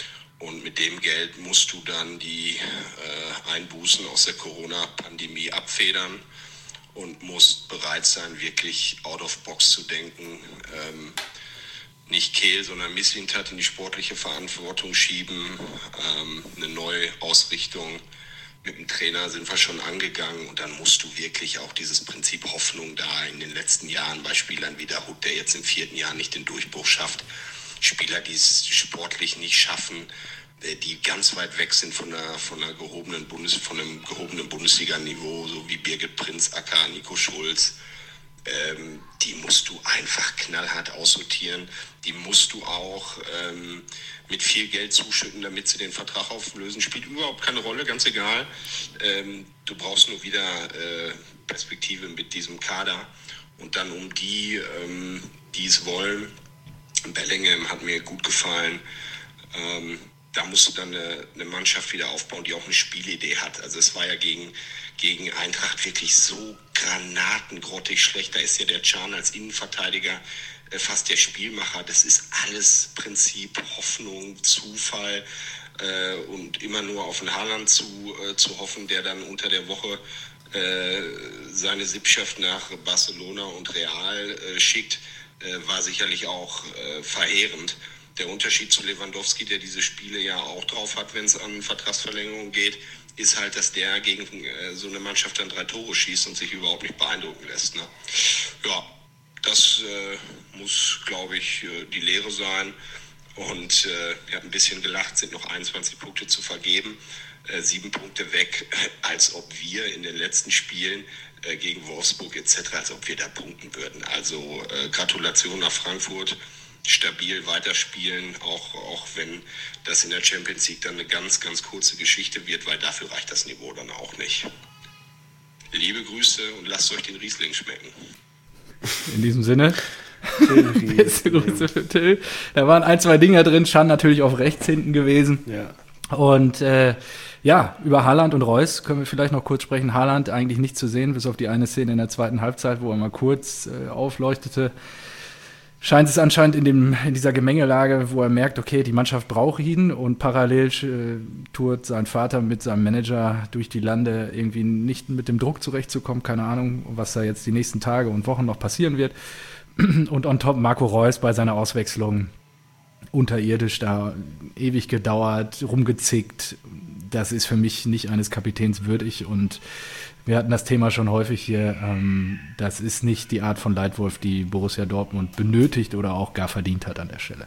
Und mit dem Geld musst du dann die äh, Einbußen aus der Corona-Pandemie abfedern und musst bereit sein, wirklich out of box zu denken. Ähm, nicht Kehl, sondern Mislintat in die sportliche Verantwortung schieben, ähm, eine neue Ausrichtung. Mit dem Trainer sind wir schon angegangen und dann musst du wirklich auch dieses Prinzip Hoffnung da in den letzten Jahren bei Spielern wie der Hut, der jetzt im vierten Jahr nicht den Durchbruch schafft, Spieler, die es sportlich nicht schaffen, die ganz weit weg sind von einer, von einer gehobenen Bundes, von einem gehobenen Bundesliga-Niveau, so wie Birgit Prinz-Acker, Nico Schulz, ähm, die musst du einfach knallhart aussortieren. Die musst du auch ähm, mit viel Geld zuschütten, damit sie den Vertrag auflösen. Spielt überhaupt keine Rolle, ganz egal. Ähm, du brauchst nur wieder äh, Perspektive mit diesem Kader. Und dann um die, ähm, die es wollen, Bellingham hat mir gut gefallen. Ähm, da musst du dann eine, eine Mannschaft wieder aufbauen, die auch eine Spielidee hat. Also es war ja gegen, gegen Eintracht wirklich so granatengrottig schlecht. Da ist ja der Can als Innenverteidiger äh, fast der Spielmacher. Das ist alles Prinzip Hoffnung, Zufall äh, und immer nur auf den Haaland zu, äh, zu hoffen, der dann unter der Woche äh, seine Sippschaft nach Barcelona und Real äh, schickt. War sicherlich auch äh, verheerend. Der Unterschied zu Lewandowski, der diese Spiele ja auch drauf hat, wenn es an Vertragsverlängerung geht, ist halt, dass der gegen äh, so eine Mannschaft dann drei Tore schießt und sich überhaupt nicht beeindrucken lässt. Ne? Ja, das äh, muss, glaube ich, äh, die Lehre sein. Und äh, ich habe ein bisschen gelacht, sind noch einundzwanzig Punkte zu vergeben. Äh, sieben Punkte weg, als ob wir in den letzten Spielen äh, gegen Wolfsburg et cetera, als ob wir da punkten würden. Also äh, Gratulation nach Frankfurt, stabil weiterspielen, auch, auch wenn das in der Champions League dann eine ganz, ganz kurze Geschichte wird, weil dafür reicht das Niveau dann auch nicht. Liebe Grüße und lasst euch den Riesling schmecken. In diesem Sinne, beste Grüße für Till. Da waren ein, zwei Dinger drin, Schan natürlich auf rechts hinten gewesen. Ja. Und äh, ja, über Haaland und Reus können wir vielleicht noch kurz sprechen. Haaland eigentlich nicht zu sehen, bis auf die eine Szene in der zweiten Halbzeit, wo er mal kurz äh, aufleuchtete. Scheint es anscheinend in, dem, in dieser Gemengelage, wo er merkt, okay, die Mannschaft braucht ihn und parallel äh, tourt sein Vater mit seinem Manager durch die Lande irgendwie nicht mit dem Druck zurechtzukommen. Keine Ahnung, was da jetzt die nächsten Tage und Wochen noch passieren wird. Und on top Marco Reus bei seiner Auswechslung unterirdisch da ewig gedauert, rumgezickt. Das ist für mich nicht eines Kapitäns würdig und wir hatten das Thema schon häufig hier. Ähm, das ist nicht die Art von Leitwolf, die Borussia Dortmund benötigt oder auch gar verdient hat an der Stelle.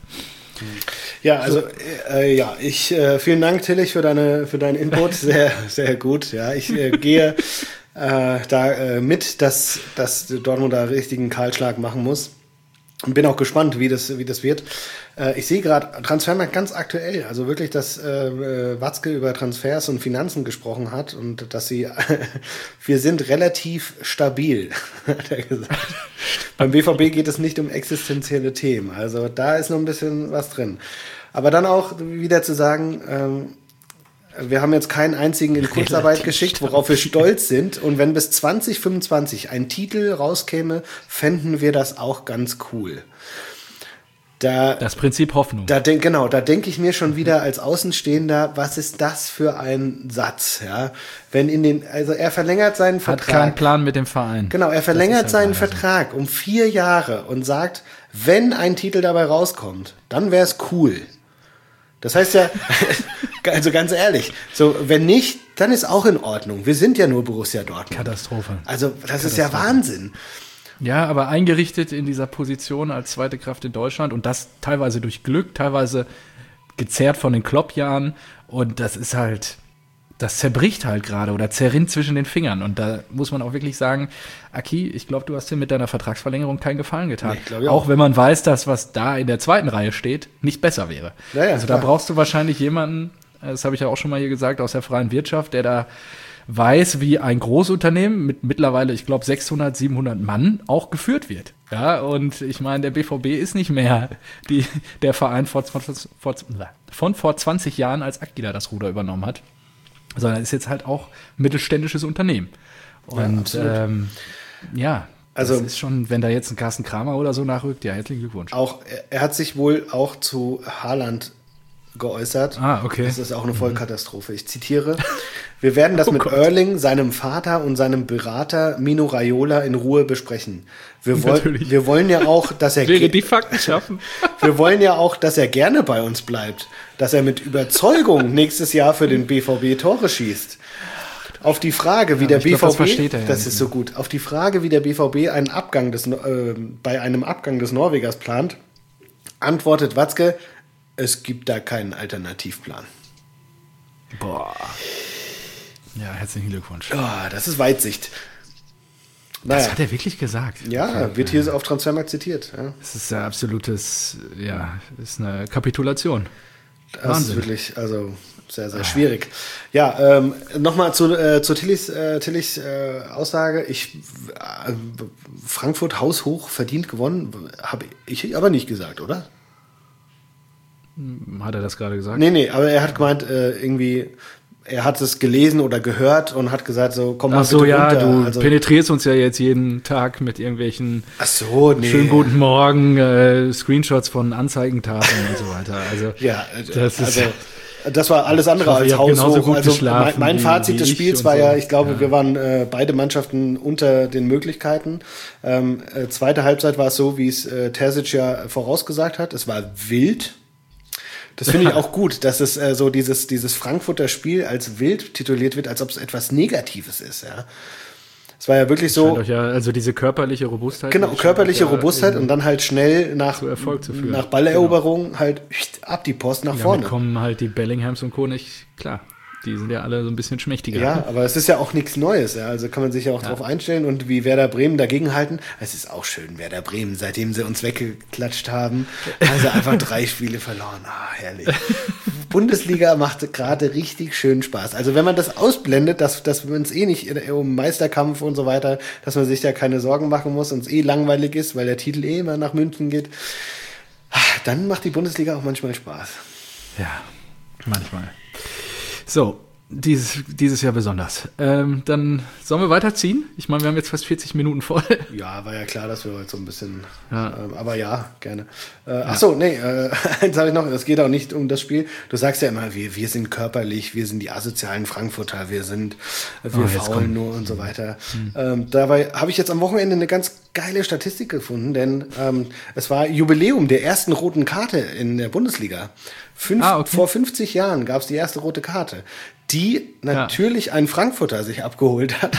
Ja, also äh, ja, ich äh, vielen Dank, Tillich, für deine für deinen Input. Sehr, sehr gut. Ja, ich äh, gehe äh, da äh, mit, dass, dass Dortmund da richtigen Kahlschlag machen muss. Und bin auch gespannt, wie das, wie das wird. Äh, ich sehe gerade Transfermarkt ganz aktuell, also wirklich, dass äh, Watzke über Transfers und Finanzen gesprochen hat und dass sie, wir sind relativ stabil, hat er gesagt. Beim B V B geht es nicht um existenzielle Themen, also da ist noch ein bisschen was drin. Aber dann auch wieder zu sagen, ähm, wir haben jetzt keinen einzigen in Kurzarbeit Relativ geschickt, worauf wir stolz sind. Und wenn bis zwanzig fünfundzwanzig ein Titel rauskäme, fänden wir das auch ganz cool. Da, das Prinzip Hoffnung. Da denk, genau, da denke ich mir schon wieder als Außenstehender, was ist das für ein Satz? Ja, wenn in den, also er verlängert seinen Vertrag. Hat keinen Plan mit dem Verein. Genau, er verlängert halt seinen Vertrag so. um vier Jahre und sagt, wenn ein Titel dabei rauskommt, dann wäre es cool. Das heißt ja, also ganz ehrlich, so wenn nicht, dann ist auch in Ordnung. Wir sind ja nur Borussia Dortmund. Katastrophe. Also das Katastrophe. ist ja Wahnsinn. Ja, aber eingerichtet in dieser Position als zweite Kraft in Deutschland und das teilweise durch Glück, teilweise gezerrt von den Klopp-Jahren und das ist halt, das zerbricht halt gerade oder zerrinnt zwischen den Fingern und da muss man auch wirklich sagen, Aki, ich glaube, du hast dir mit deiner Vertragsverlängerung keinen Gefallen getan. Nee, auch. auch wenn man weiß, dass was da in der zweiten Reihe steht, nicht besser wäre. Ja, ja, also da klar. brauchst du wahrscheinlich jemanden, das habe ich ja auch schon mal hier gesagt, aus der freien Wirtschaft, der da weiß, wie ein Großunternehmen mit mittlerweile, ich glaube, sechshundert, siebenhundert Mann auch geführt wird. Ja, und ich meine, der B V B ist nicht mehr die, der Verein vor, vor, vor, von vor zwanzig Jahren, als Aquila das Ruder übernommen hat, sondern ist jetzt halt auch ein mittelständisches Unternehmen. Und ja, ähm, ja also, das ist schon, wenn da jetzt ein Carsten Kramer oder so nachrückt, ja, herzlichen Glückwunsch. Auch, er hat sich wohl auch zu Haaland geäußert. Ah, okay. Das ist auch eine Vollkatastrophe. Ich zitiere: Wir werden das oh mit Gott. Erling, seinem Vater und seinem Berater Mino Raiola in Ruhe besprechen. Wir, woll, wir wollen ja auch, dass er Wäre die Fakten schaffen. Wir wollen ja auch, dass er gerne bei uns bleibt, dass er mit Überzeugung nächstes Jahr für den B V B Tore schießt. Auf die Frage, wie ja, der B V B, glaub, das, versteht er ja das ist so gut. Auf die Frage, wie der B V B einen Abgang des äh, bei einem Abgang des Norwegers plant, antwortet Watzke: Es gibt da keinen Alternativplan. Boah. Ja, herzlichen Glückwunsch. Oh, das ist Weitsicht. Naja. Das hat er wirklich gesagt. Ja, okay. Wird hier auf Transfermarkt zitiert. Ja. Das ist ein absolutes, ja, ist eine Kapitulation. Das Wahnsinn. Ist wirklich, also sehr, sehr schwierig. Ja, ähm, nochmal zu, äh, zu Tillys, äh, Tillys äh, Aussage. Ich, äh, Frankfurt haushoch verdient gewonnen, habe ich aber nicht gesagt, oder? Hat er das gerade gesagt? Nee, nee, aber er hat gemeint, äh, irgendwie, er hat es gelesen oder gehört und hat gesagt, so, komm mal Ach so, bitte ja, runter. du also, penetrierst uns ja jetzt jeden Tag mit irgendwelchen Ach so, nee. schönen guten Morgen, äh, Screenshots von Anzeigentafeln und so weiter. Also, ja, das ist... Also, das war alles andere als haushoch. Also mein, mein Fazit des Spiels war ja, ich glaube, ja. wir waren äh, beide Mannschaften unter den Möglichkeiten. Ähm, äh, zweite Halbzeit war es so, wie es äh, Terzic ja vorausgesagt hat. Es war wild. Das finde ich auch gut, dass es äh, so dieses, dieses Frankfurter Spiel als wild tituliert wird, als ob es etwas Negatives ist. Ja. Es war ja wirklich so. Euch ja, also diese körperliche Robustheit. Genau, körperliche Robustheit und dann halt schnell nach, zu Erfolg zu führen. Nach Balleroberung genau. halt ab die Post nach ja, vorne. Damit kommen halt die Bellinghams und Co. nicht, klar. Die sind ja alle so ein bisschen schmächtiger. Ja, aber es ist ja auch nichts Neues. Ja. Also kann man sich ja auch ja. drauf einstellen und wie Werder Bremen dagegen halten. Es ist auch schön, Werder Bremen, seitdem sie uns weggeklatscht haben, also einfach drei Spiele verloren. Ah, herrlich. Bundesliga macht gerade richtig schön Spaß. Also wenn man das ausblendet, dass, dass man es eh nicht um Meisterkampf und so weiter, dass man sich da keine Sorgen machen muss und es eh langweilig ist, weil der Titel eh immer nach München geht, dann macht die Bundesliga auch manchmal Spaß. Ja, manchmal. So, dieses, dieses Jahr besonders. Ähm, dann sollen wir weiterziehen? Ich meine, wir haben jetzt fast vierzig Minuten voll. Ja, war ja klar, dass wir heute so ein bisschen, ja. ähm, aber ja, gerne. Äh, ja. Ach so, nee, äh, eins habe ich noch, es geht auch nicht um das Spiel. Du sagst ja immer, wir, wir sind körperlich, wir sind die asozialen Frankfurter, wir sind, wir oh, faulen nur und so weiter. Mhm. Ähm, dabei habe ich jetzt am Wochenende eine ganz geile Statistik gefunden, denn ähm, es war Jubiläum der ersten roten Karte in der Bundesliga. Fünf, ah, okay. Vor fünfzig Jahren gab es die erste rote Karte, die natürlich ja. ein Frankfurter sich abgeholt hat.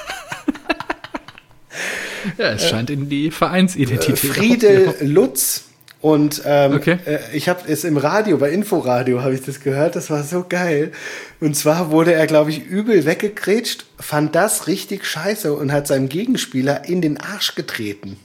Ja, es scheint in die Vereinsidentität. Friedel Lutz. Und ähm, okay. äh, ich habe es im Radio, bei Inforadio habe ich das gehört, das war so geil. Und zwar wurde er, glaube ich, übel weggegrätscht, fand das richtig scheiße und hat seinem Gegenspieler in den Arsch getreten.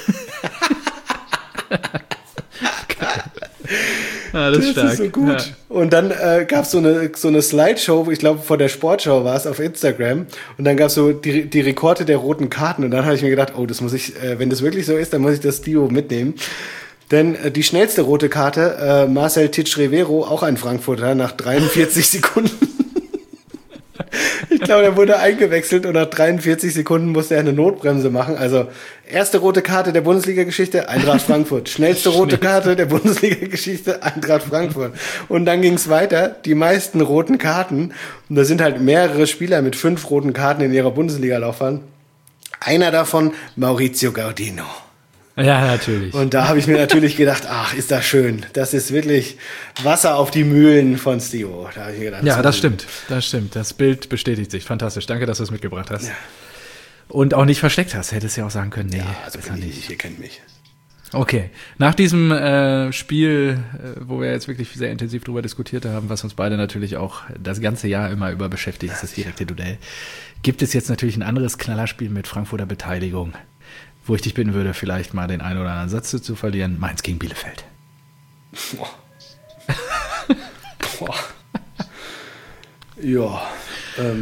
Ja, das, das ist stark. Ist so gut. Ja. Und dann äh, gab es so eine, so eine Slideshow, ich glaube vor der Sportschau war es, auf Instagram. Und dann gab es so die, die Rekorde der roten Karten. Und dann habe ich mir gedacht, oh, das muss ich, äh, wenn das wirklich so ist, dann muss ich das Dio mitnehmen. Denn äh, die schnellste rote Karte, äh, Marcel Titsch-Rivero, auch ein Frankfurter, nach dreiundvierzig Sekunden. Ich glaube, er wurde eingewechselt und nach dreiundvierzig Sekunden musste er eine Notbremse machen. Also erste rote Karte der Bundesliga-Geschichte, Eintracht Frankfurt. Schnellste rote Karte der Bundesliga-Geschichte, Eintracht Frankfurt. Und dann ging es weiter, die meisten roten Karten. Und da sind halt mehrere Spieler mit fünf roten Karten in ihrer Bundesliga-Laufbahn. Einer davon, Maurizio Gaudino. Ja, natürlich. Und da habe ich mir natürlich gedacht, ach, ist das schön. Das ist wirklich Wasser auf die Mühlen von Stio. Da habe ich mir gedacht, ja, das stimmt. Das stimmt. Das Bild bestätigt sich. Fantastisch. Danke, dass du es mitgebracht hast. Ja. Und auch nicht versteckt hast. Hättest ja auch sagen können, nee, ja, also besser nicht. nicht. Ihr kennt mich. Okay. Nach diesem äh, Spiel, äh, wo wir jetzt wirklich sehr intensiv drüber diskutiert haben, was uns beide natürlich auch das ganze Jahr immer über beschäftigt, ist das direkte Duell, gibt es jetzt natürlich ein anderes Knallerspiel mit Frankfurter Beteiligung, wo ich dich bitten würde, vielleicht mal den einen oder anderen Satz zu verlieren. Mainz gegen Bielefeld. Boah. Boah. Ja. Ähm,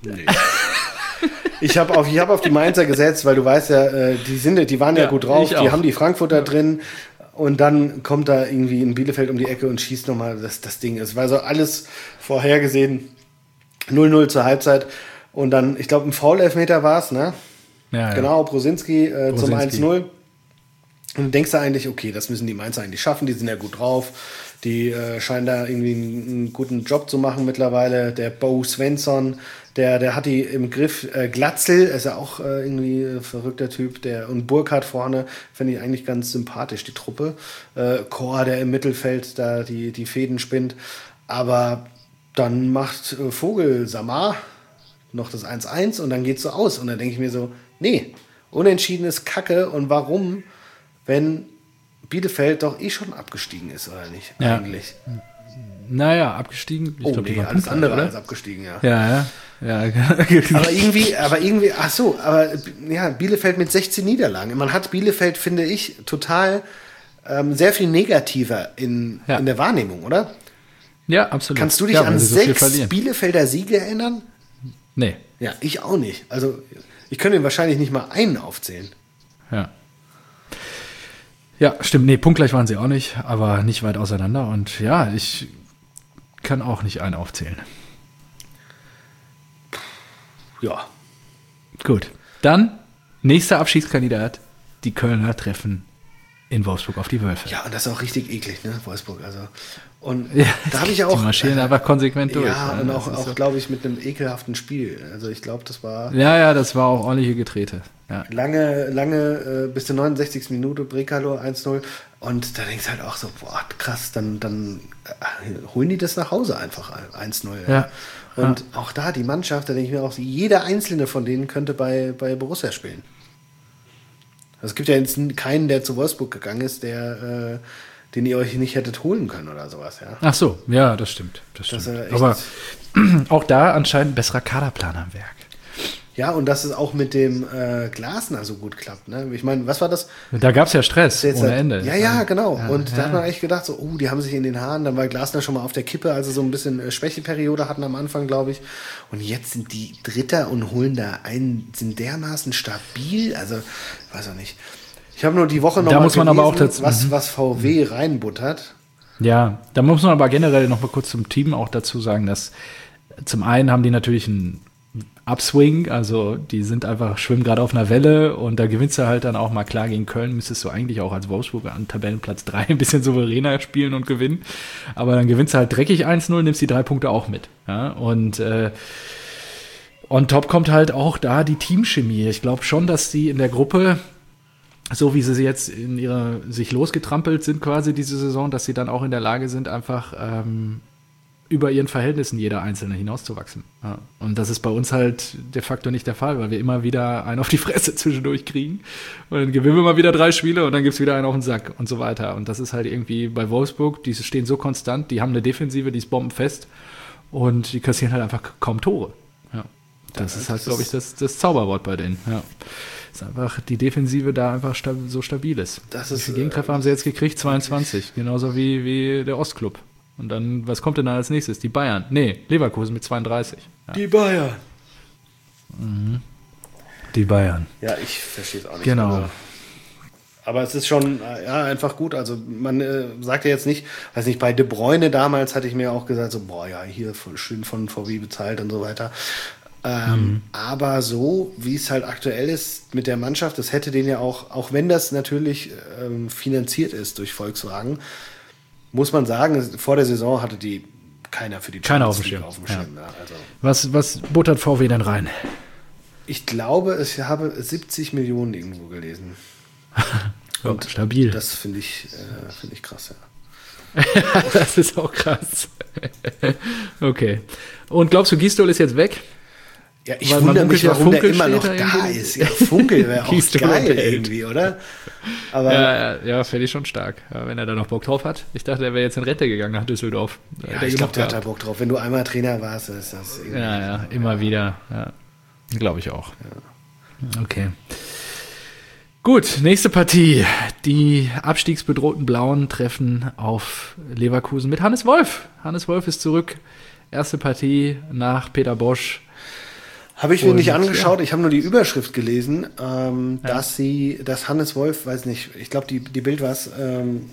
Nee. Ich habe auf, ich hab auf die Mainzer gesetzt, weil du weißt ja, äh, die, sind, die waren ja, Ja, gut drauf, ich die auch. haben die Frankfurter drin und dann kommt da irgendwie in Bielefeld um die Ecke und schießt nochmal das, das Ding. Es war so alles vorhergesehen, null null zur Halbzeit und dann, ich glaube, ein Foul-Elfmeter war es, ne? Ja, ja. Genau, Brosinski äh, zum Brosinski. eins null. Und du denkst da eigentlich, okay, das müssen die Mainzer eigentlich schaffen, die sind ja gut drauf. Die äh, scheinen da irgendwie einen, einen guten Job zu machen mittlerweile. Der Bo Svensson, der, der hat die im Griff. Äh, Glatzel ist ja auch äh, irgendwie ein verrückter Typ. Der, und Burkhardt vorne finde ich eigentlich ganz sympathisch, die Truppe. Äh, Kor, der im Mittelfeld da die, die Fäden spinnt. Aber dann macht äh, Vogel Samar noch das eins eins und dann geht's so aus. Und dann denke ich mir so, nee, unentschieden ist Kacke. Und warum, wenn Bielefeld doch eh schon abgestiegen ist, oder nicht? Ja. Eigentlich. Naja, abgestiegen. Ich Oh, glaub, die nee, waren alles Punkte, andere oder? als abgestiegen, ja. Ja, ja. Ja, Aber irgendwie, aber irgendwie, ach so, aber ja, Bielefeld mit sechzehn Niederlagen. Man hat Bielefeld, finde ich, total ähm, sehr viel negativer in, Ja. in der Wahrnehmung, oder? ja, absolut. Kannst du dich ja, an weil sie so viel sechs verlieren. Bielefelder Siege erinnern? Nee, Ja, ich auch nicht. Also, ich könnte ihm wahrscheinlich nicht mal einen aufzählen. ja. Ja, stimmt. Nee, punktgleich waren sie auch nicht, aber nicht weit auseinander. Und ja, ich kann auch nicht einen aufzählen. Ja. Gut. Dann, nächster Abschiedskandidat. Die Kölner treffen in Wolfsburg auf die Wölfe. Ja, und das ist auch richtig eklig, ne, Wolfsburg. Also. Und Ja, da habe ich ja auch. Die marschieren einfach konsequent durch. Ja, ne? und Das auch, ist auch so. glaube ich, mit einem ekelhaften Spiel. Also ich glaube, das war Ja, ja, das war auch ordentliche Getrete. Ja. lange, lange, äh, bis zur neunundsechzigsten Minute, Brekalo eins null. Und da denkst du halt auch so, boah, krass, dann, dann äh, holen die das nach Hause einfach eins null. Ja. Und auch da, die Mannschaft, da denke ich mir auch, jeder einzelne von denen könnte bei, bei Borussia spielen. Also es gibt ja jetzt keinen, der zu Wolfsburg gegangen ist, der, äh, den ihr euch nicht hättet holen können oder sowas, ja. Ach so, ja, das stimmt. Das Das stimmt. ist echt- Aber auch da anscheinend ein besserer Kaderplan am Werk. Ja, und dass es auch mit dem äh, Glasner so gut klappt. Ne? Ich meine, was war das? Da gab es ja Stress Jetzt ohne halt- Ende. Ja, ja, genau. Ja, und ja. da hat man echt gedacht, so, oh, die haben sich in den Haaren. Dann war Glasner schon mal auf der Kippe, als sie so ein bisschen äh, Schwächeperiode hatten am Anfang, glaube ich. Und jetzt sind die Dritter und holen da einen, sind dermaßen stabil. Also, weiß auch nicht. Ich habe nur die Woche noch Da mal muss man aber auch dazu- was, mhm. was V W reinbuttert. Ja, da muss man aber generell noch mal kurz zum Team auch dazu sagen, dass zum einen haben die natürlich einen Upswing, also die sind einfach, schwimmen gerade auf einer Welle und da gewinnst du halt dann auch mal klar gegen Köln, müsstest du eigentlich auch als Wolfsburger an Tabellenplatz drei ein bisschen souveräner spielen und gewinnen, aber dann gewinnst du halt dreckig eins null, nimmst die drei Punkte auch mit, ja, und äh, on top kommt halt auch da die Teamchemie. Ich glaube schon, dass die in der Gruppe, so wie sie jetzt in ihrer sich losgetrampelt sind quasi diese Saison, dass sie dann auch in der Lage sind, einfach ähm, über ihren Verhältnissen jeder Einzelne hinauszuwachsen. Ja. Und das ist bei uns halt de facto nicht der Fall, weil wir immer wieder einen auf die Fresse zwischendurch kriegen und dann gewinnen wir mal wieder drei Spiele und dann gibt's wieder einen auf den Sack und so weiter. Und das ist halt irgendwie bei Wolfsburg, die stehen so konstant, die haben eine Defensive, die ist bombenfest und die kassieren halt einfach kaum Tore. Ja. Das, das ist halt, das glaube ich, das, das Zauberwort bei denen. Ja. Ist einfach die Defensive da einfach stab- so stabil ist. Das Wie ist, viele Gegentreffer haben sie jetzt gekriegt? zweiundzwanzig. Genauso wie, wie der Ostklub. Und dann, was kommt denn da als nächstes? Die Bayern. Nee, Leverkusen mit zweiunddreißig. Ja. Die Bayern. Die Bayern. Ja, ich verstehe es auch nicht. Genau. Also, aber es ist schon äh, ja, einfach gut. Also man äh, sagt ja jetzt nicht, weiß nicht, bei De Bruyne damals hatte ich mir auch gesagt, so, boah, ja, hier voll schön von V W bezahlt und so weiter. Ähm, Mhm. Aber so, wie es halt aktuell ist mit der Mannschaft, das hätte den ja auch, auch wenn das natürlich ähm, finanziert ist durch Volkswagen, muss man sagen, vor der Saison hatte die keiner für die Keiner auf dem League Schirm, auf dem ja. Schirm. Ja, also. Was, was buttert V W denn rein? Ich glaube, ich habe siebzig Millionen irgendwo gelesen. Ja, stabil. Das finde ich, äh, finde ich krass, ja. Das ist auch krass. Okay. Und glaubst du, Gisdol ist jetzt weg? Ja, ich Weil man wundere mich, munkelt ja, warum der Funkel immer noch steht da da irgendwie. ist. Ja, Funkel wäre auch Gießt geil überhält. irgendwie, oder? Aber Ja, ja, ja finde ich schon stark. Ja, wenn er da noch Bock drauf hat. Ich dachte, er wäre jetzt in Rente gegangen nach Düsseldorf. Da ja, hat er ich genug glaube, der hat da gehabt. Bock drauf. Wenn du einmal Trainer warst, ist das irgendwie. Ja, ja, immer wieder. Ja. Glaube ich auch. Okay. Gut, nächste Partie. Die abstiegsbedrohten Blauen treffen auf Leverkusen mit Hannes Wolf. Hannes Wolf ist zurück. Erste Partie nach Peter Bosch. Habe ich mir Und, nicht angeschaut, ja. ich habe nur die Überschrift gelesen, ähm, Ja. dass sie, dass Hannes Wolf, weiß nicht, ich glaube, die, die Bild war es, ähm,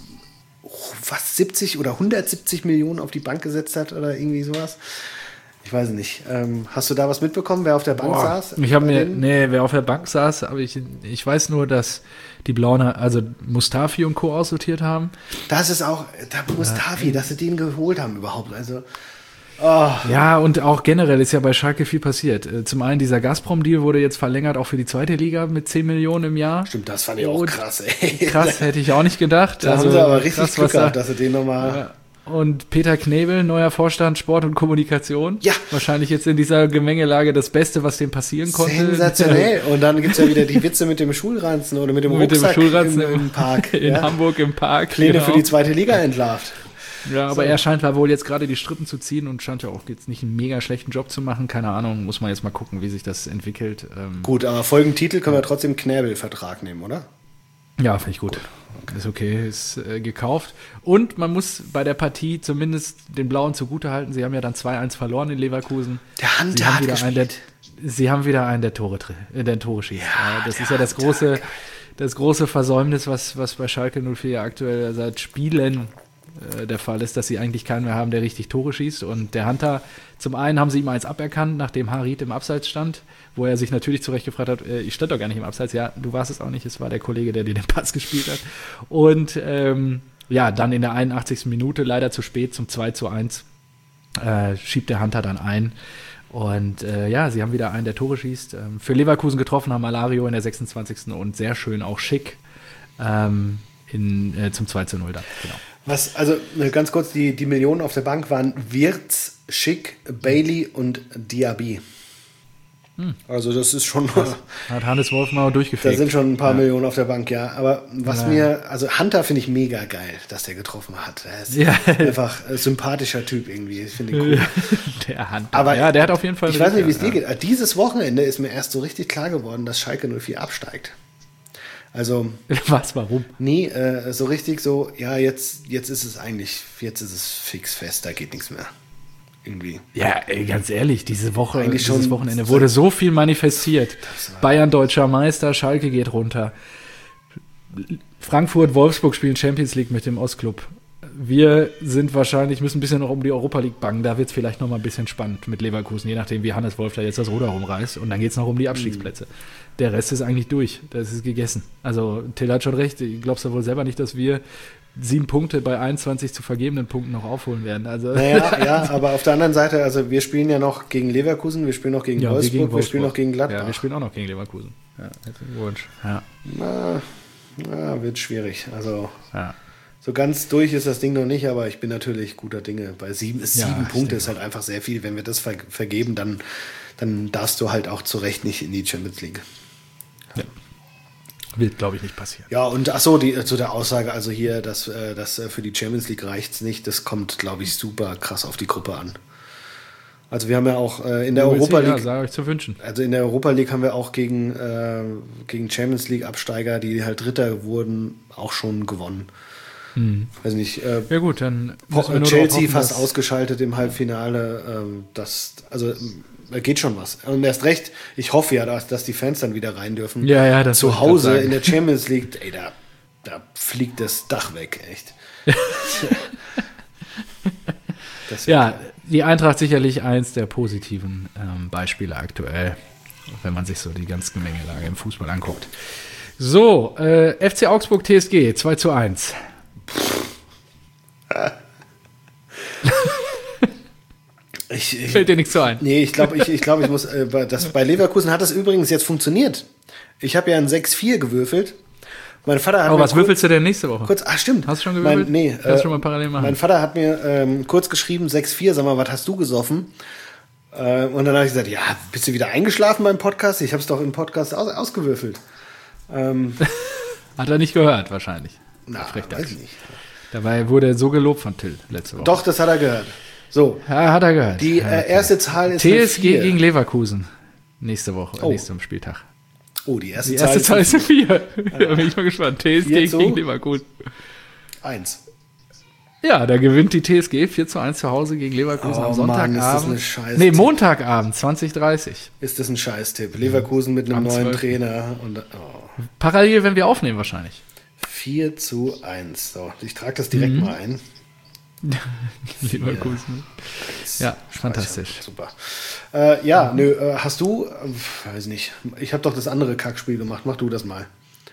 fast siebzig oder hundertsiebzig Millionen auf die Bank gesetzt hat oder irgendwie sowas. Ich weiß nicht. Ähm, hast du da was mitbekommen, wer auf der Bank Boah, saß? ich habe bei mir, denen? nee, wer auf der Bank saß, aber ich, ich weiß nur, dass die Blauen, also Mustafi und Co. aussortiert haben. Das ist auch, da Mustafi, dass sie den geholt haben überhaupt. Also, oh. Ja, und auch generell ist ja bei Schalke viel passiert. Äh, Zum einen, dieser Gazprom-Deal wurde jetzt verlängert, auch für die zweite Liga mit zehn Millionen im Jahr. Stimmt, das fand ich auch Und krass, ey. Krass, hätte ich auch nicht gedacht. Da also, haben sie aber richtig krass, Glück was da- gehabt, dass sie den nochmal... Ja. Und Peter Knebel, neuer Vorstand Sport und Kommunikation. Ja. Wahrscheinlich jetzt in dieser Gemengelage das Beste, was dem passieren konnte. Sensationell. Und dann gibt es ja wieder die Witze mit dem Schulranzen oder mit dem Mit dem Rucksack Schulranzen im, im Park. In ja. Hamburg im Park. Pläne genau. für die zweite Liga entlarvt. Ja, aber So. er scheint da wohl jetzt gerade die Strippen zu ziehen und scheint ja auch jetzt nicht einen mega schlechten Job zu machen. Keine Ahnung, muss man jetzt mal gucken, wie sich das entwickelt. Ähm, Gut, aber Folgentitel können wir trotzdem Knäbel-Vertrag nehmen, oder? Ja, finde ich gut. Ist okay, ist äh, gekauft. Und man muss bei der Partie zumindest den Blauen zugutehalten. Sie haben ja dann zwei eins verloren in Leverkusen. Der Sie Hunter haben hat wieder einen, der, gespielt. Sie haben wieder einen, der Tore, tri- äh, der Tore schießt. Ja, Ja, das der ist ja das Hunter, große, geil. das große Versäumnis, was, was bei Schalke null vier ja aktuell seit Spielen äh, der Fall ist, dass sie eigentlich keinen mehr haben, der richtig Tore schießt. Und der Hunter, zum einen haben sie ihm eins aberkannt, nachdem Harit im Abseits stand, wo er sich natürlich zurecht gefragt hat, äh, ich stand doch gar nicht im Abseits. Ja, du warst es auch nicht, es war der Kollege, der dir den Pass gespielt hat. Und ähm, ja, dann in der einundachtzigsten Minute, leider zu spät, zum zwei zu eins, äh, schiebt der Hunter dann ein. Und äh, ja, sie haben wieder einen, der Tore schießt. Ähm, für Leverkusen getroffen haben Alario in der sechsundzwanzigsten und sehr schön auch Schick ähm, in, äh, zum zwei zu null dann. Genau. Was, also äh, ganz kurz, die, die Millionen auf der Bank waren Wirtz, Schick, Bailey und Diaby. Also das ist schon, Hat Hannes Wolf mal da durchgefegt. sind schon ein paar Ja. Millionen auf der Bank, ja. Aber was Ja. mir, also Hunter finde ich mega geil, dass der getroffen hat. Er ist Ja. einfach ein sympathischer Typ irgendwie. Ich finde ihn cool. Der Hunter. Aber ja, der hat auf jeden Fall. Ich weiß nicht, wie es dir ja. geht. Dieses Wochenende ist mir erst so richtig klar geworden, dass Schalke null vier absteigt. Also, Was, warum? nie äh, so richtig so, ja, jetzt, jetzt ist es eigentlich, jetzt ist es fix fest, da geht nichts mehr. Irgendwie. Ja, ey, ganz ehrlich, diese Woche, Eigentlich dieses schon- Wochenende wurde so viel manifestiert. Bayern deutscher Meister, Schalke geht runter. Frankfurt, Wolfsburg spielen Champions League mit dem Ostclub. Wir sind wahrscheinlich, müssen ein bisschen noch um die Europa League bangen. Da wird es vielleicht noch mal ein bisschen spannend mit Leverkusen, je nachdem, wie Hannes Wolf da jetzt das Ruder rumreißt. Und dann geht es noch um die Abstiegsplätze. Der Rest ist eigentlich durch. Das ist gegessen. Also Till hat schon recht. Glaubst du wohl selber nicht, dass wir sieben Punkte bei einundzwanzig zu vergebenen Punkten noch aufholen werden? Also Naja, ja, aber auf der anderen Seite, also wir spielen ja noch gegen Leverkusen, wir spielen noch gegen, Ja, wir Wolfsburg, gegen wir spielen noch gegen Ja, Gladbach. wir spielen auch noch gegen Leverkusen. Ja, herzlichen Glückwunsch. Ja, Na, na, wird schwierig. Also ja. so ganz durch ist das Ding noch nicht, aber ich bin natürlich guter Dinge. Bei sieben ist Ja, sieben ich Punkte denke ist halt einfach sehr viel. Wenn wir das ver vergeben, dann, dann darfst du halt auch zu Recht nicht in die Champions League. Wird, glaube ich, nicht passieren. Ja, und ach so, die, zu der Aussage, also hier, dass, äh, dass äh, für die Champions League reicht's nicht, das kommt, glaube ich, super krass auf die Gruppe an. Also wir haben ja auch äh, in der Europa Ja, League, sei euch zu wünschen. also in der Europa League haben wir auch gegen, äh, gegen Champions League Absteiger, die halt Dritter wurden, auch schon gewonnen. Hm. Weiß nicht, äh, Ja gut, dann müssen wir nur Chelsea darauf hoffen, fast dass- ausgeschaltet im Halbfinale. Ähm, das, also ähm, da geht schon was. Und erst recht, ich hoffe ja, dass, dass die Fans dann wieder rein dürfen. Ja, ja, das wollte Zu ich Hause grad sagen. in der Champions League, ey, da, da fliegt das Dach weg, echt. Das wär Ja, geil. die Eintracht sicherlich eins der positiven ähm, Beispiele aktuell, wenn man sich so die ganze Gemengelage im Fußball anguckt. So, äh, F C Augsburg T S G zwei zu eins. Ich, ich, Fällt dir nichts so ein? nee, ich glaube, ich, ich, glaub, ich muss. Äh, bei- das, bei Leverkusen hat das übrigens jetzt funktioniert. Ich habe ja ein sechs vier gewürfelt. Mein Vater hat Aber mir was kurz- würfelst du denn nächste Woche? Kurz, ah, stimmt. Hast du schon gewürfelt? Mein, nee, Kannst du schon mal parallel machen. Mein Vater hat mir ähm, kurz geschrieben, sechs vier, sag mal, was hast du gesoffen? Äh, und dann habe ich gesagt, ja, bist du wieder eingeschlafen beim Podcast? Ich habe es doch im Podcast aus, ausgewürfelt. Ähm, Hat er nicht gehört, wahrscheinlich. na, Frechtag. weiß ich nicht. Dabei wurde er so gelobt von Till letzte Woche. Doch, das hat er gehört. So, Ja, hat er gehört. die Ja, äh, okay. erste Zahl ist T eine S G vier. gegen Leverkusen. Nächste Woche, Oh. nächsten Spieltag. Oh, die erste, Die erste Zahl ist eine vier. Da bin ich mal gespannt. T S G Jetzt so? gegen Leverkusen. eins. Ja, da gewinnt die T S G vier zu eins zu Hause gegen Leverkusen Oh am Mann, ist das Sonntagabend. eine Scheiß- Nee, Montagabend, zwanzig Uhr dreißig. Ist das ein Scheißtipp? Leverkusen mit einem Am neuen zwölften Trainer. Und, oh. Parallel, wenn wir aufnehmen wahrscheinlich. vier zu eins. So, ich trage das direkt Mhm. mal ein. Leverkusen. Ja, fantastisch. Super. Äh, ja, nö, äh, hast du, äh, weiß nicht, ich habe doch das andere Kackspiel gemacht. Mach du das mal.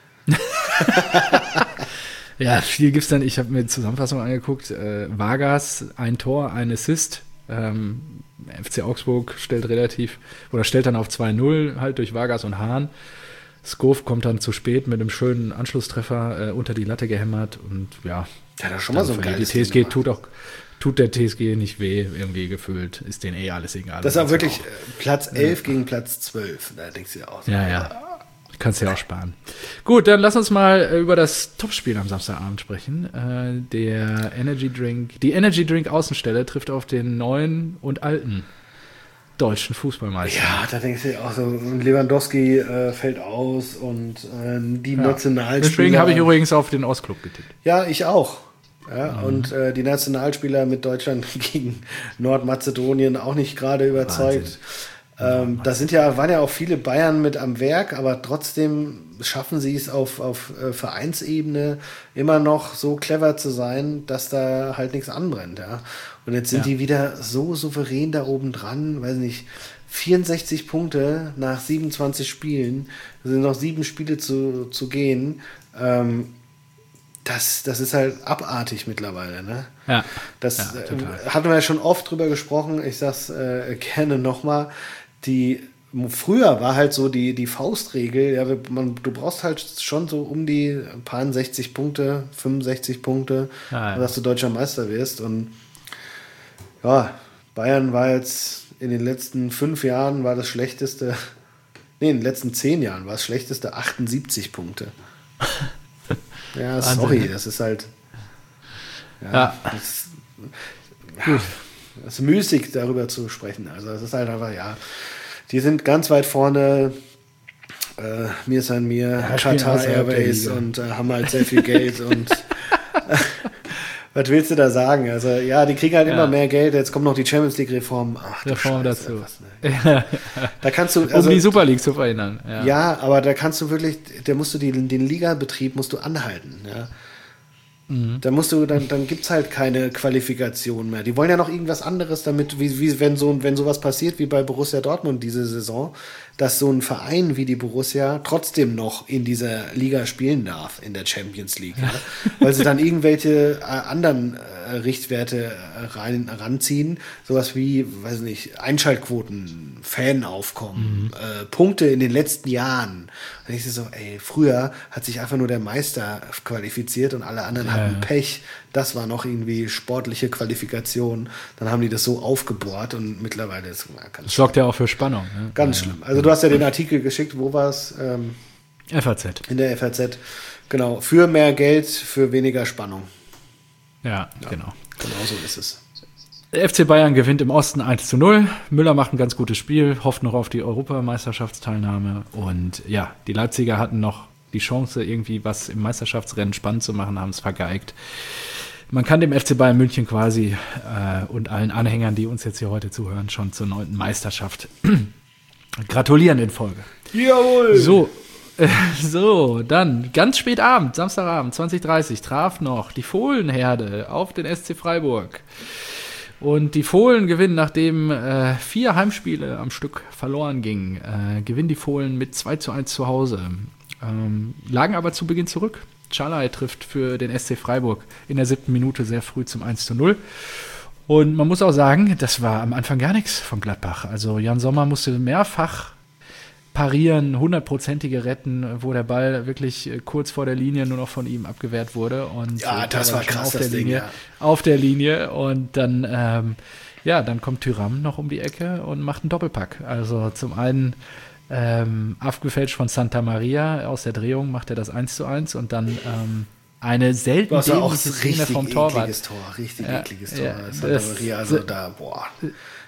Ja, viel gibt's dann. Ich habe mir die Zusammenfassung angeguckt. Äh, Vargas, ein Tor, ein Assist. Ähm, F C Augsburg stellt relativ, oder stellt dann auf zwei null halt durch Vargas und Hahn. Skov kommt dann zu spät mit einem schönen Anschlusstreffer äh, unter die Latte gehämmert und ja. Ja, da schon mal so ein verliert geiles die T S G Ding tut auch tut der T S G nicht weh, irgendwie gefühlt. Ist denen eh alles egal. Das ist auch wirklich äh, Platz elf gegen Platz zwölf. Da denkst du dir auch so. Ja, ja. Kannst ja auch sparen. Gut, dann lass uns mal äh, über das Topspiel am Samstagabend sprechen. Äh, der Energy Drink, die Energy Drink Außenstelle trifft auf den neuen und alten deutschen Fußballmeister. Ja, da denkst du dir auch so, Lewandowski äh, fällt aus und äh, die Ja. Nationalspieler. Deswegen habe ich übrigens auf den Ostklub getippt. Ja, ich auch. Ja, mhm. Und äh, die Nationalspieler mit Deutschland gegen Nordmazedonien auch nicht gerade überzeugt. Ähm, da sind ja, waren ja auch viele Bayern mit am Werk, aber trotzdem schaffen sie es auf, auf äh, Vereinsebene immer noch so clever zu sein, dass da halt nichts anbrennt. Ja? Und jetzt sind Ja. die wieder so souverän da oben dran, weiß nicht, vierundsechzig Punkte nach siebenundzwanzig Spielen, es sind noch sieben Spiele zu, zu gehen. Ähm, Das, das ist halt abartig mittlerweile, ne? Ja. Das Ja, äh, total. hatten wir ja schon oft drüber gesprochen. Ich sag's äh, gerne nochmal. Die früher war halt so die, die Faustregel, ja, man, du brauchst halt schon so um die paar sechzig Punkte, fünfundsechzig Punkte, Ja, ja. dass du deutscher Meister wirst. Und ja, Bayern war jetzt in den letzten fünf Jahren war das schlechteste, nee, in den letzten zehn Jahren war das schlechteste achtundsiebzig Punkte. Ja, Wahnsinn, sorry, ne? das ist halt. Ja, Ja. Das, ja, das ist müßig, darüber zu sprechen. Also, es ist halt einfach, ja, die sind ganz weit vorne. Äh, mir sein mir, Ja, spielen Qatar außerhalb der Airways Liga. und äh, haben halt sehr viel Geld und. Was willst du da sagen? Also, ja, die kriegen halt Ja. immer mehr Geld. Jetzt kommt noch die Champions League-Reform. Ach, du Reform Scheiße, dazu. was, ne? Da kannst du. Also, um die Super League zu verhindern. Ja. ja, aber da kannst du wirklich, da musst du die, den Ligabetrieb musst du anhalten, ja. Da musst du, dann, dann gibt es halt keine Qualifikation mehr. Die wollen ja noch irgendwas anderes, damit, wie, wie wenn so wenn sowas passiert wie bei Borussia Dortmund diese Saison, dass so ein Verein wie die Borussia trotzdem noch in dieser Liga spielen darf, in der Champions League. Ja? Weil sie dann irgendwelche äh, anderen äh, Richtwerte äh, rein, ranziehen, sowas wie, weiß nicht, Einschaltquoten, Fanaufkommen, Mhm. äh, Punkte in den letzten Jahren. Und ich so, ey, früher hat sich einfach nur der Meister qualifiziert und alle anderen hatten Pech. Das war noch irgendwie sportliche Qualifikation. Dann haben die das so aufgebohrt und mittlerweile ist es ja, ganz, Das sorgt ja auch für Spannung. Ne? ganz ja, schlimm. Also du hast ja den Artikel geschickt, wo war es? Ähm, F A Z. in der F A Z. Genau, für mehr Geld, für weniger Spannung. Ja, genau. Genau so ist es. Der F C Bayern gewinnt im Osten eins zu null. Müller macht ein ganz gutes Spiel, hofft noch auf die Europameisterschaftsteilnahme. Und ja, die Leipziger hatten noch die Chance, irgendwie was im Meisterschaftsrennen spannend zu machen, haben es vergeigt. Man kann dem F C Bayern München quasi äh, und allen Anhängern, die uns jetzt hier heute zuhören, schon zur neunten Meisterschaft gratulieren in Folge. Jawohl! So, äh, so, dann ganz spät Abend, Samstagabend, zwanzig Uhr dreißig, traf noch die Fohlenherde auf den S C Freiburg. Und die Fohlen gewinnen, nachdem äh, vier Heimspiele am Stück verloren gingen, äh, gewinnen die Fohlen mit zwei zu eins zu Hause. Ähm, lagen aber zu Beginn zurück. Çalhanoğlu trifft für den S C Freiburg in der siebten Minute sehr früh zum eins zu null. Und man muss auch sagen, das war am Anfang gar nichts von Gladbach. Also Jan Sommer musste mehrfach parieren, hundertprozentige retten, wo der Ball wirklich äh, kurz vor der Linie nur noch von ihm abgewehrt wurde. Und, Ja, äh, das teilweise war schon krass, auf das der Ding, Linie, ja. auf der Linie. Und dann, ähm, ja, dann kommt Thuram noch um die Ecke und macht einen Doppelpack. Also zum einen ähm, abgefälscht von Santa Maria aus der Drehung macht er das eins zu eins und dann ähm, eine selten Das war auch dämliche ein Szene richtig vom Torwart. ekliges Tor, richtig Ja, ekliges Tor. ja, Santa das- Maria, also da, boah,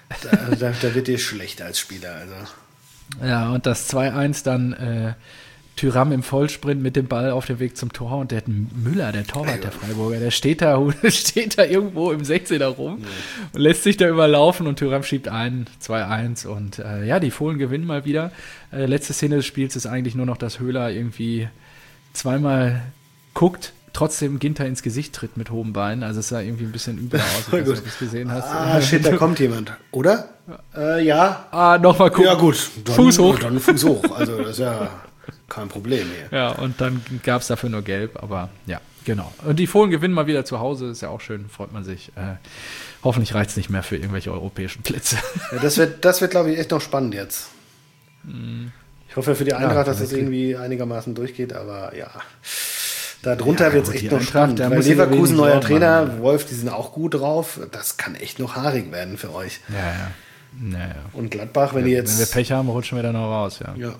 da, da, da wird dir schlecht als Spieler, also. Ja, und das zwei eins dann äh, Thuram im Vollsprint mit dem Ball auf dem Weg zum Tor und der Müller, der Torwart der Freiburger, der steht da, steht da irgendwo im sechzehner rum ja. und lässt sich da überlaufen und Thuram schiebt ein, zwei eins und äh, ja, die Fohlen gewinnen mal wieder. Äh, letzte Szene des Spiels ist eigentlich nur noch, dass Höhler irgendwie zweimal guckt, trotzdem Ginter ins Gesicht tritt mit hohem Bein, also es sah irgendwie ein bisschen übel aus, wenn du es gesehen hast. Ah, shit, da kommt jemand, oder? Äh, ja. Ah, nochmal gucken. Ja gut, dann, Fuß hoch. Dann Fuß hoch, also das ist ja kein Problem hier. Ja, und dann gab es dafür nur Gelb, aber ja, genau. Und die Fohlen gewinnen mal wieder zu Hause, ist ja auch schön, freut man sich. Äh, hoffentlich reicht es nicht mehr für irgendwelche europäischen Plätze. Ja, das wird, das wird glaube ich, echt noch spannend jetzt. Ich hoffe für die Eintracht, ja, dass das irgendwie einigermaßen durchgeht, aber ja, darunter ja, wird es echt noch spannend. Weil Leverkusen, neuer Trainer, machen. Wolf, die sind auch gut drauf. Das kann echt noch haarig werden für euch. Ja, ja. Naja. Und Gladbach, wenn ja, die jetzt... Wenn wir Pech haben, rutschen wir dann noch raus, ja. Ja.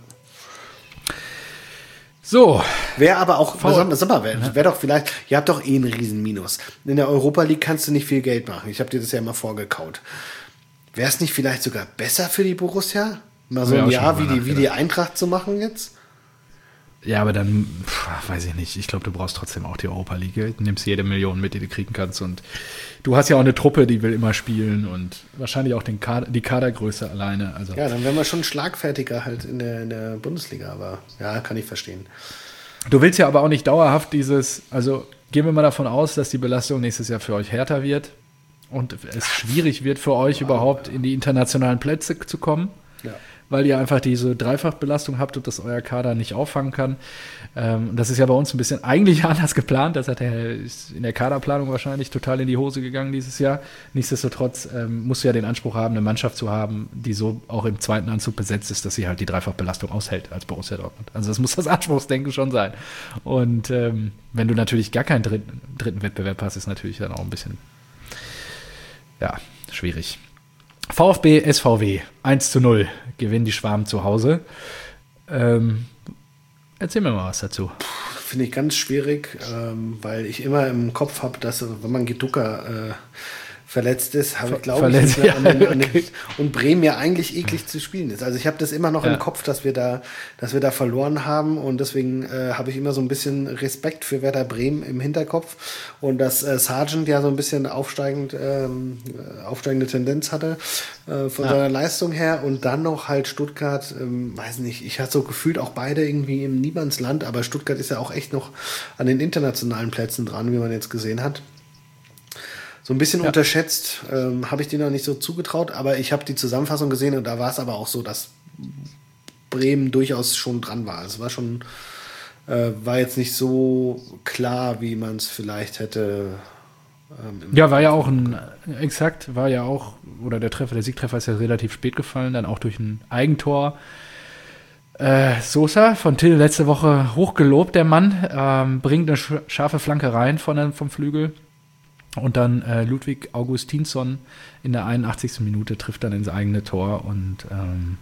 So. Wäre aber auch, sag mal, wäre wär doch vielleicht, ihr habt doch eh einen riesen Minus. In der Europa League kannst du nicht viel Geld machen. Ich habe dir das ja immer vorgekaut. Wäre es nicht vielleicht sogar besser für die Borussia? Mal so ein Jahr wie die, wie die Eintracht zu machen jetzt? Ja, aber dann, pff, weiß ich nicht. Ich glaube, du brauchst trotzdem auch die Europa League. Du nimmst jede Million mit, die du kriegen kannst. Und du hast ja auch eine Truppe, die will immer spielen und wahrscheinlich auch den Kader, die Kadergröße alleine. Also. Ja, dann wären wir schon schlagfertiger halt in der, in der Bundesliga. Aber ja, kann ich verstehen. Du willst ja aber auch nicht dauerhaft dieses, also gehen wir mal davon aus, dass die Belastung nächstes Jahr für euch härter wird und es schwierig wird für euch ja, überhaupt ja. in die internationalen Plätze zu kommen. Ja. Weil ihr einfach diese Dreifachbelastung habt und das euer Kader nicht auffangen kann. Ähm, das ist ja bei uns ein bisschen eigentlich anders geplant. Das hat der, ist in der Kaderplanung wahrscheinlich total in die Hose gegangen dieses Jahr. Nichtsdestotrotz ähm, musst du ja den Anspruch haben, eine Mannschaft zu haben, die so auch im zweiten Anzug besetzt ist, dass sie halt die Dreifachbelastung aushält als Borussia Dortmund. Also das muss das Anspruchsdenken schon sein. Und ähm, wenn du natürlich gar keinen dritten, dritten Wettbewerb hast, ist natürlich dann auch ein bisschen ja, schwierig. VfB S V W eins zu null gewinnen die Schwaben zu Hause. Ähm, erzähl mir mal was dazu. Finde ich ganz schwierig, ähm, weil ich immer im Kopf habe, dass wenn man Geducker äh, verletzt ist, habe ich glaube ich ja, an den, an den, okay. und Bremen ja eigentlich eklig zu spielen ist. Also ich habe das immer noch ja. im Kopf, dass wir da, dass wir da verloren haben und deswegen äh, habe ich immer so ein bisschen Respekt für Werder Bremen im Hinterkopf und dass äh, Sargent ja so ein bisschen aufsteigend, ähm, aufsteigende Tendenz hatte äh, von ja. seiner Leistung her und dann noch halt Stuttgart, ähm, weiß nicht, ich hatte so gefühlt auch beide irgendwie im Niemandsland, aber Stuttgart ist ja auch echt noch an den internationalen Plätzen dran, wie man jetzt gesehen hat. So ein bisschen ja. unterschätzt, ähm, habe ich denen noch nicht so zugetraut, aber ich habe die Zusammenfassung gesehen und da war es aber auch so, dass Bremen durchaus schon dran war. Es war schon, äh, war jetzt nicht so klar, wie man es vielleicht hätte. Ähm, ja, war ja auch ein, exakt, war ja auch, oder der Treffer, der Siegtreffer ist ja relativ spät gefallen, dann auch durch ein Eigentor. Äh, Sosa von Till letzte Woche hochgelobt, der Mann, ähm, bringt eine sch- scharfe Flanke rein von, vom Flügel. Und dann äh, Ludwig Augustinsson in der einundachtzigsten Minute trifft dann ins eigene Tor und ähm,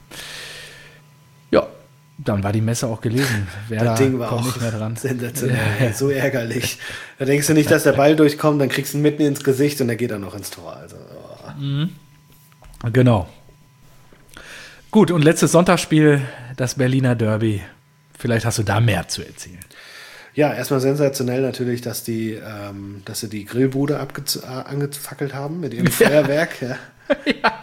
ja, dann war die Messe auch gelesen. Das Ding war auch nicht mehr dran. Sensationell, ja. So ärgerlich. Da denkst du nicht, dass der Ball durchkommt, dann kriegst du ihn mitten ins Gesicht und dann geht er noch ins Tor. Also, oh. mhm. Genau. Gut, und letztes Sonntagsspiel, das Berliner Derby. Vielleicht hast du da mehr zu erzählen. Ja, erstmal sensationell natürlich, dass die, ähm, dass sie die Grillbude abge- äh, angefackelt haben mit ihrem Feuerwerk. Ja. Ja.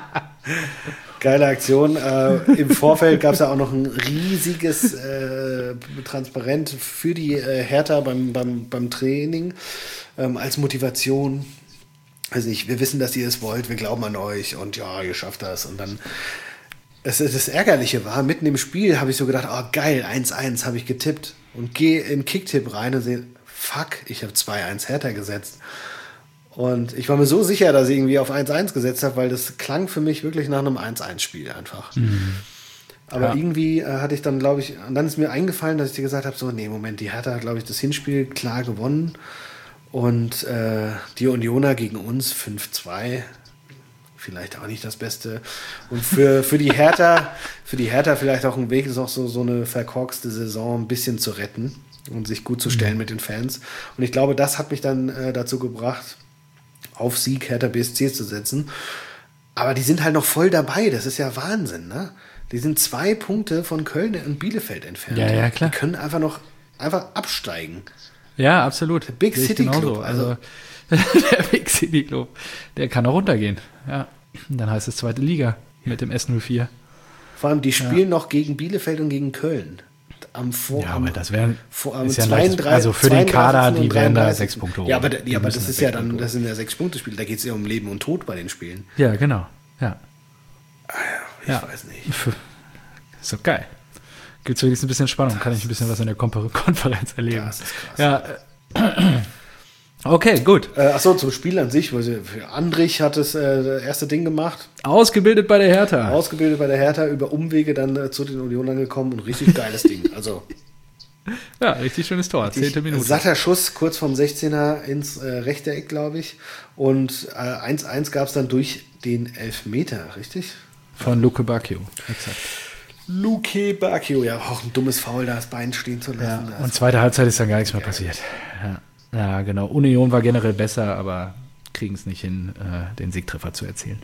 Geile Aktion. Äh, Im Vorfeld gab es ja auch noch ein riesiges äh, Transparent für die äh, Hertha beim, beim, beim Training ähm, als Motivation. Also nicht, wir wissen, dass ihr es wollt, wir glauben an euch und ja, ihr schafft das. Und dann das, das Ärgerliche war, mitten im Spiel habe ich so gedacht, oh geil, eins eins habe ich getippt. Und gehe in Kicktipp rein und sehe, fuck, ich habe zwei eins Hertha gesetzt. Und ich war mir so sicher, dass ich irgendwie auf eins eins gesetzt habe, weil das klang für mich wirklich nach einem eins eins Spiel einfach. Mhm. Aber ja. irgendwie äh, hatte ich dann, glaube ich, und dann ist mir eingefallen, dass ich dir gesagt habe, so, nee, Moment, die Hertha hat, glaube ich, das Hinspiel klar gewonnen. Und äh, die Unioner gegen uns fünf zwei. Vielleicht auch nicht das Beste. Und für, für die Hertha, für die Hertha vielleicht auch ein Weg, ist auch so, so eine verkorkste Saison ein bisschen zu retten und sich gut zu stellen mhm. mit den Fans. Und ich glaube, das hat mich dann äh, dazu gebracht, auf Sieg Hertha B S C zu setzen. Aber die sind halt noch voll dabei. Das ist ja Wahnsinn, ne? Die sind zwei Punkte von Köln und Bielefeld entfernt. Ja, ja, klar. Die können einfach noch einfach absteigen. Ja, absolut. Der Big Sehe ich City genauso. Club. Also, der Big City Club, der kann auch runtergehen. Ja. Dann heißt es zweite Liga mit dem S null vier. vor allem, die spielen noch gegen Bielefeld und gegen Köln. Am Vor, Ja, am, aber das wären vor, am ist ja ein zweiunddreißigsten leichtes- also für den Kader, und die werden da dreiunddreißigsten sechs Punkte holen. Ja, aber, da- Die ja, aber müssen das da ist ja sechs dann, Punkte das sind ja sechs Punkte Spiele. Da geht es ja um Leben und Tod bei den Spielen. Ja, genau. Ja. Ich Ja. weiß nicht. Ist doch geil. Gibt es wenigstens ein bisschen Spannung. Kann ich ein bisschen was in der Komper- Konferenz erleben. Das ist krass. Ja. äh, Okay, gut. Äh, achso, zum Spiel an sich. Für Andrich hat es äh, das erste Ding gemacht. Ausgebildet bei der Hertha. Ausgebildet bei der Hertha, über Umwege dann äh, zu den Unionern gekommen und richtig geiles Ding. Also Ja, richtig schönes Tor. Zehnte Minute. satter Schuss, kurz vom sechzehner ins äh, rechte Eck, glaube ich. Und äh, eins eins gab es dann durch den Elfmeter, richtig? Von Luke Bacchio. Exakt. Luke Bacchio, ja, auch ein dummes Foul, da das Bein stehen zu Ja. lassen. Und zweite Halbzeit ist dann gar nichts mehr passiert. Ja. Ja, genau. Union war generell besser, aber kriegen es nicht hin, äh, den Siegtreffer zu erzielen.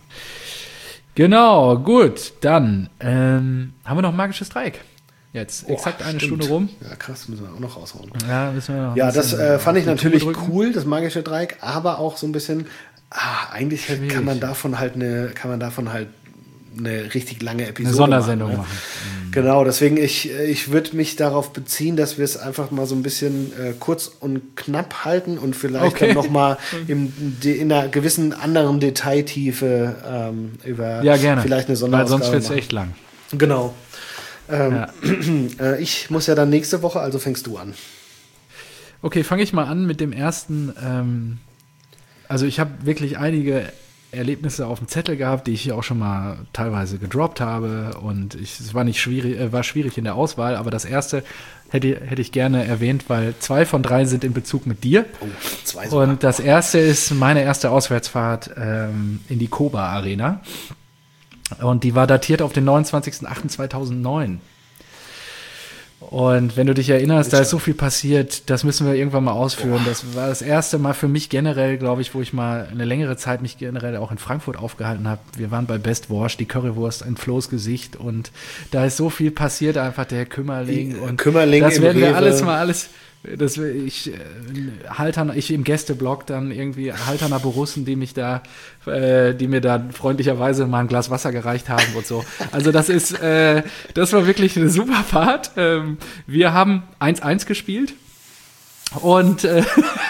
Genau, gut. Dann ähm, haben wir noch ein magisches Dreieck. Jetzt Oh, exakt eine stimmt. Stunde rum. Ja, krass, müssen wir auch noch raushauen. Ja, müssen wir noch ein Ja, das bisschen äh, fand ich auf die Tube natürlich drücken. cool, das magische Dreieck, aber auch so ein bisschen, ah, eigentlich Schwierig. kann man davon halt eine, kann man davon halt eine richtig lange Episode Eine Sondersendung machen. Ne? machen. Genau, deswegen ich, ich würde mich darauf beziehen, dass wir es einfach mal so ein bisschen äh, kurz und knapp halten und vielleicht Okay. dann nochmal in, in einer gewissen anderen Detailtiefe ähm, über Ja, gerne. vielleicht eine Weil Sonderausgabe sonst wird es machen. echt lang. Genau. Ähm, Ja. äh, ich muss ja dann nächste Woche, also fängst du an. Okay, fange ich mal an mit dem ersten. Ähm, also ich habe wirklich einige Erlebnisse auf dem Zettel gehabt, die ich hier auch schon mal teilweise gedroppt habe. Und ich, es war nicht schwierig, äh, war schwierig in der Auswahl, aber das erste hätte, hätte ich gerne erwähnt, weil zwei von drei sind in Bezug mit dir. Oh, zwei sogar. Und das erste ist meine erste Auswärtsfahrt ähm, in die Koba Arena. Und die war datiert auf den neunundzwanzigsten achten zweitausendneun. Und wenn du dich erinnerst, da ist so viel passiert, das müssen wir irgendwann mal ausführen. Das war das erste Mal für mich generell, glaube ich, wo ich mal eine längere Zeit mich generell auch in Frankfurt aufgehalten habe. Wir waren bei Best Wurst, die Currywurst in Flo's Gesicht und da ist so viel passiert, einfach der Kümmerling. Die, Und Kümmerling das im werden wir Rewe. alles mal alles... Das, ich, äh, Haltern, ich im Gästeblock dann irgendwie Halterner Borussen, die mich da, äh, die mir da freundlicherweise mal ein Glas Wasser gereicht haben und so. Also das ist, äh, das war wirklich eine super Fahrt. Ähm, wir haben eins eins gespielt und äh,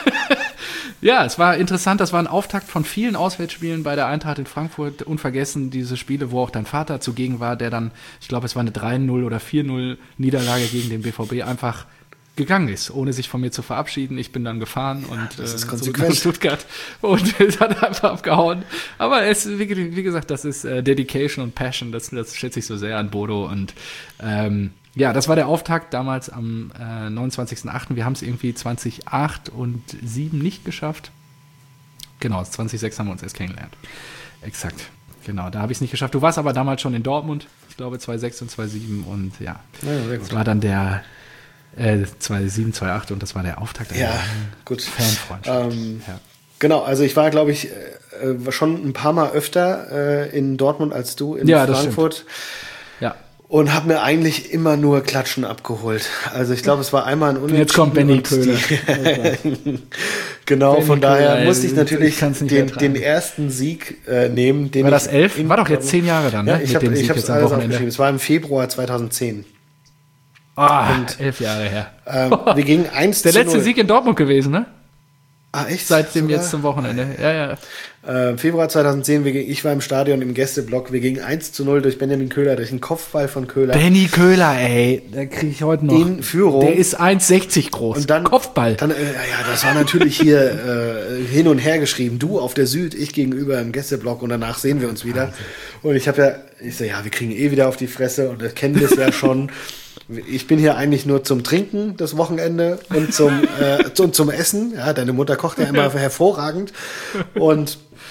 ja, es war interessant. Das war ein Auftakt von vielen Auswärtsspielen bei der Eintracht in Frankfurt. Unvergessen diese Spiele, wo auch dein Vater zugegen war, der dann, ich glaube, es war eine drei null oder vier null Niederlage gegen den B V B einfach gegangen ist, ohne sich von mir zu verabschieden. Ich bin dann gefahren und das ist äh, konsequent. zurück nach Stuttgart und es hat einfach abgehauen. Aber es, wie, wie gesagt, das ist äh, Dedication und Passion, das, das schätze ich so sehr an Bodo. Und ähm, ja, das war der Auftakt damals am äh, neunundzwanzigsten achten Wir haben es irgendwie zwanzig acht und sieben nicht geschafft. Genau, zwanzig sechs haben wir uns erst kennengelernt. Exakt. Genau, da habe ich es nicht geschafft. Du warst aber damals schon in Dortmund, ich glaube zwanzig sechs und zwanzig sieben und ja, Ja, sehr gut. das war dann der Äh, zwanzig sieben, zwanzig acht und das war der Auftakt. Ja, einer gut. Fanfreundschaft. Ähm, ja. Genau, also ich war, glaube ich, äh, schon ein paar Mal öfter äh, in Dortmund als du in Ja, das Frankfurt ja. und habe mir eigentlich immer nur Klatschen abgeholt. Also ich glaube, es war einmal ein Unentschieden. Jetzt kommt Benny und Köhler. die- Genau, Benny von daher Köhler, musste ich ey, natürlich ich kann's nicht den, ertragen. den ersten Sieg äh, nehmen. Den War das ich elf? in War doch jetzt Dortmund- zehn Jahre dann, ne? Ja, Mit ich habe dem Sieg ich jetzt am alles Wochenende. aufgeschrieben. Es war im Februar zweitausendzehn. Ah, Und- elf Jahre her. Ähm, wir gingen eins Der zu letzte null. Sieg in Dortmund gewesen, ne? Ah, echt? Seitdem Sogar? jetzt zum Wochenende. Ja, ja. Äh, Februar zweitausendzehn, wir, ich war im Stadion im Gästeblock, wir gingen eins zu null durch Benjamin Köhler, durch einen Kopfball von Köhler. Benny Köhler, ey, da kriege ich heute noch. In Führung. Der ist eins sechzig groß. Und dann, Kopfball. Dann, äh, ja, das war natürlich hier äh, hin und her geschrieben. Du auf der Süd, ich gegenüber im Gästeblock und danach sehen wir uns wieder. Und ich habe ja, ich so, ja, wir kriegen eh wieder auf die Fresse und das kennen das ja schon. Ich bin hier eigentlich nur zum Trinken das Wochenende und zum, äh, und zum Essen. Ja, deine Mutter kocht ja immer hervorragend. Und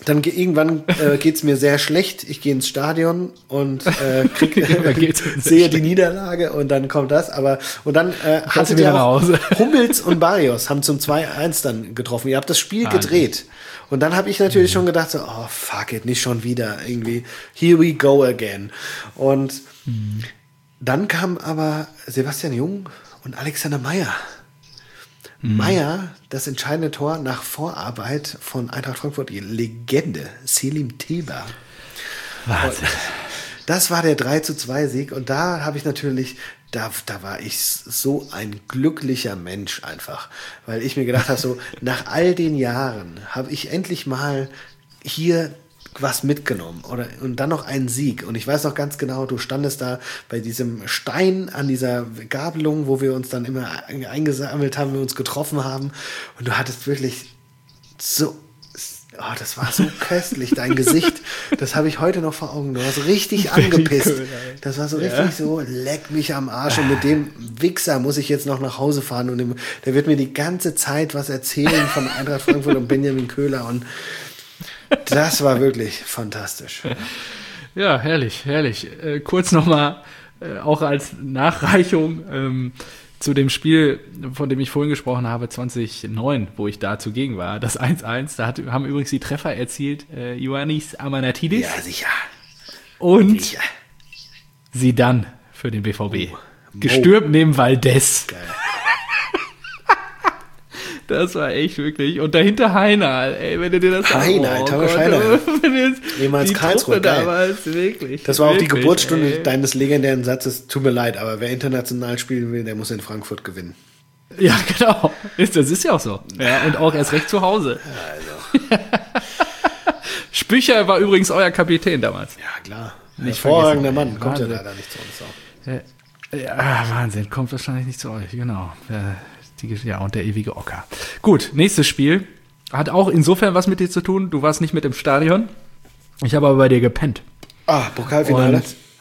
Dann ge- irgendwann äh, geht es mir sehr schlecht. Ich gehe ins Stadion und äh, krieg, sehe die Niederlage und dann kommt das. Aber und dann äh, hattet ihr auch Hummels und Barrios haben zum zwei eins dann getroffen. Ihr habt das Spiel ah, gedreht. Und dann habe ich natürlich mhm. schon gedacht, so, oh fuck it, nicht schon wieder irgendwie. Here we go again. Und mhm. dann kam aber Sebastian Jung und Alexander Meyer. Mhm. Meyer, das entscheidende Tor nach Vorarbeit von Eintracht Frankfurt, die Legende, Selim Teba. Wahnsinn. Das war der drei zu zwei Sieg und da habe ich natürlich, da, da war ich so ein glücklicher Mensch einfach, weil ich mir gedacht habe, so nach all den Jahren habe ich endlich mal hier was mitgenommen oder und dann noch einen Sieg und ich weiß noch ganz genau, du standest da bei diesem Stein an dieser Gabelung, wo wir uns dann immer eingesammelt haben, wir uns getroffen haben und du hattest wirklich so, oh, das war so köstlich, dein Gesicht, das habe ich heute noch vor Augen, du warst richtig angepisst, das war so richtig ja. so, leck mich am Arsch und mit dem Wichser muss ich jetzt noch nach Hause fahren und dem, der wird mir die ganze Zeit was erzählen von Eintracht Frankfurt und Benjamin Köhler und das war wirklich fantastisch. Ja, herrlich, herrlich. Äh, kurz nochmal, äh, auch als Nachreichung ähm, zu dem Spiel, von dem ich vorhin gesprochen habe, zwanzig neun, wo ich da zugegen war, das eins eins. Da hat, haben übrigens die Treffer erzielt äh, Ioannis Amanatidis. Ja, sicher. Und sicher. Zidane für den B V B. Oh. Gestürmt oh. neben Valdez. Geil. Das war echt wirklich. Und dahinter Heiner, ey, wenn du dir das Heiner, oh, Thomas Heiner. Ehemals Karlsruhe, damals, wirklich. Das war wirklich, auch die Geburtsstunde ey. deines legendären Satzes, tut mir leid, aber wer international spielen will, der muss in Frankfurt gewinnen. Ja, genau. Das ist ja auch so. Ja, und auch erst recht zu Hause. Also. Spücher war übrigens euer Kapitän damals. Ja, klar. Nicht hervorragender Mann, kommt ja leider nicht zu uns auch. Ja, Wahnsinn, kommt wahrscheinlich nicht zu euch, genau. Ja, und der ewige Ocker. Gut, nächstes Spiel. Hat auch insofern was mit dir zu tun. Du warst nicht mit im Stadion. Ich habe aber bei dir gepennt. Ah, Pokalfinale.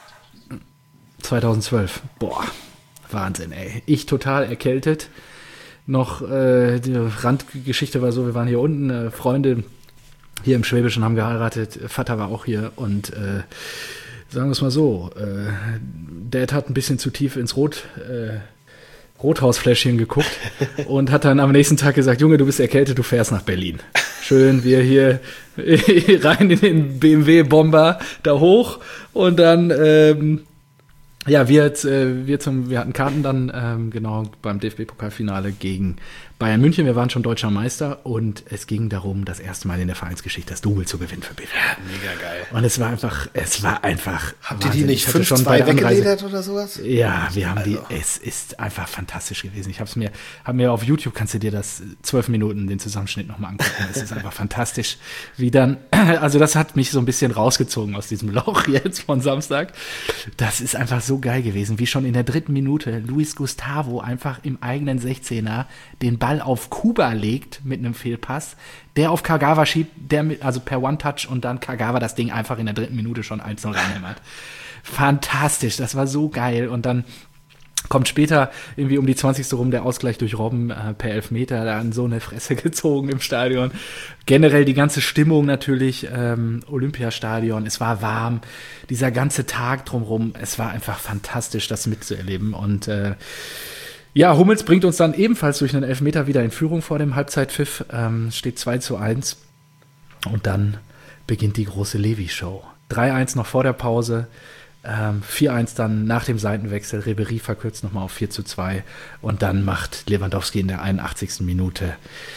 Und zweitausendzwölf. Boah, Wahnsinn, ey. Ich total erkältet. Noch, äh, die Randgeschichte war so, wir waren hier unten, äh, Freunde hier im Schwäbischen haben geheiratet. Vater war auch hier und äh, sagen wir es mal so, äh, Dad hat ein bisschen zu tief ins Rot... Äh, Rothausfläschchen geguckt und hat dann am nächsten Tag gesagt, Junge, du bist erkältet, du fährst nach Berlin. Schön, wir hier rein in den B M W-Bomber da hoch und dann, ähm, ja, wir, äh, wir, zum, wir hatten Karten dann, ähm, genau, beim D F B-Pokalfinale gegen Bayern München. Wir waren schon deutscher Meister und es ging darum, das erste Mal in der Vereinsgeschichte das Double zu gewinnen für B V B. Ja, mega geil. Und es war einfach, es war einfach. Habt ihr die nicht fünf zwei weggeledert oder sowas? Ja, wir haben also. die, es ist einfach fantastisch gewesen. Ich habe es mir, hab mir auf YouTube, kannst du dir das zwölf Minuten, den Zusammenschnitt nochmal angucken. Es ist einfach fantastisch, wie dann, also das hat mich so ein bisschen rausgezogen aus diesem Loch jetzt von Samstag. Das ist einfach so geil gewesen, wie schon in der dritten Minute Luis Gustavo einfach im eigenen sechzehner den Ball auf Kuba legt mit einem Fehlpass, der auf Kagawa schiebt, der mit, also per One-Touch und dann Kagawa das Ding einfach in der dritten Minute schon eins null reinhämmert. Fantastisch, das war so geil. Und dann kommt später irgendwie um die zwanzigste rum der Ausgleich durch Robben äh, per Elfmeter, da an so eine Fresse gezogen im Stadion. Generell die ganze Stimmung natürlich, ähm, Olympiastadion, es war warm, dieser ganze Tag drumherum, es war einfach fantastisch, das mitzuerleben. Und äh, ja, Hummels bringt uns dann ebenfalls durch einen Elfmeter wieder in Führung vor dem Halbzeitpfiff. Ähm, steht zwei zu eins. Und dann beginnt die große Levi-Show. drei eins noch vor der Pause. Ähm, vier eins dann nach dem Seitenwechsel. Ribéry verkürzt nochmal auf vier zu zwei. Und dann macht Lewandowski in der einundachtzigsten Minute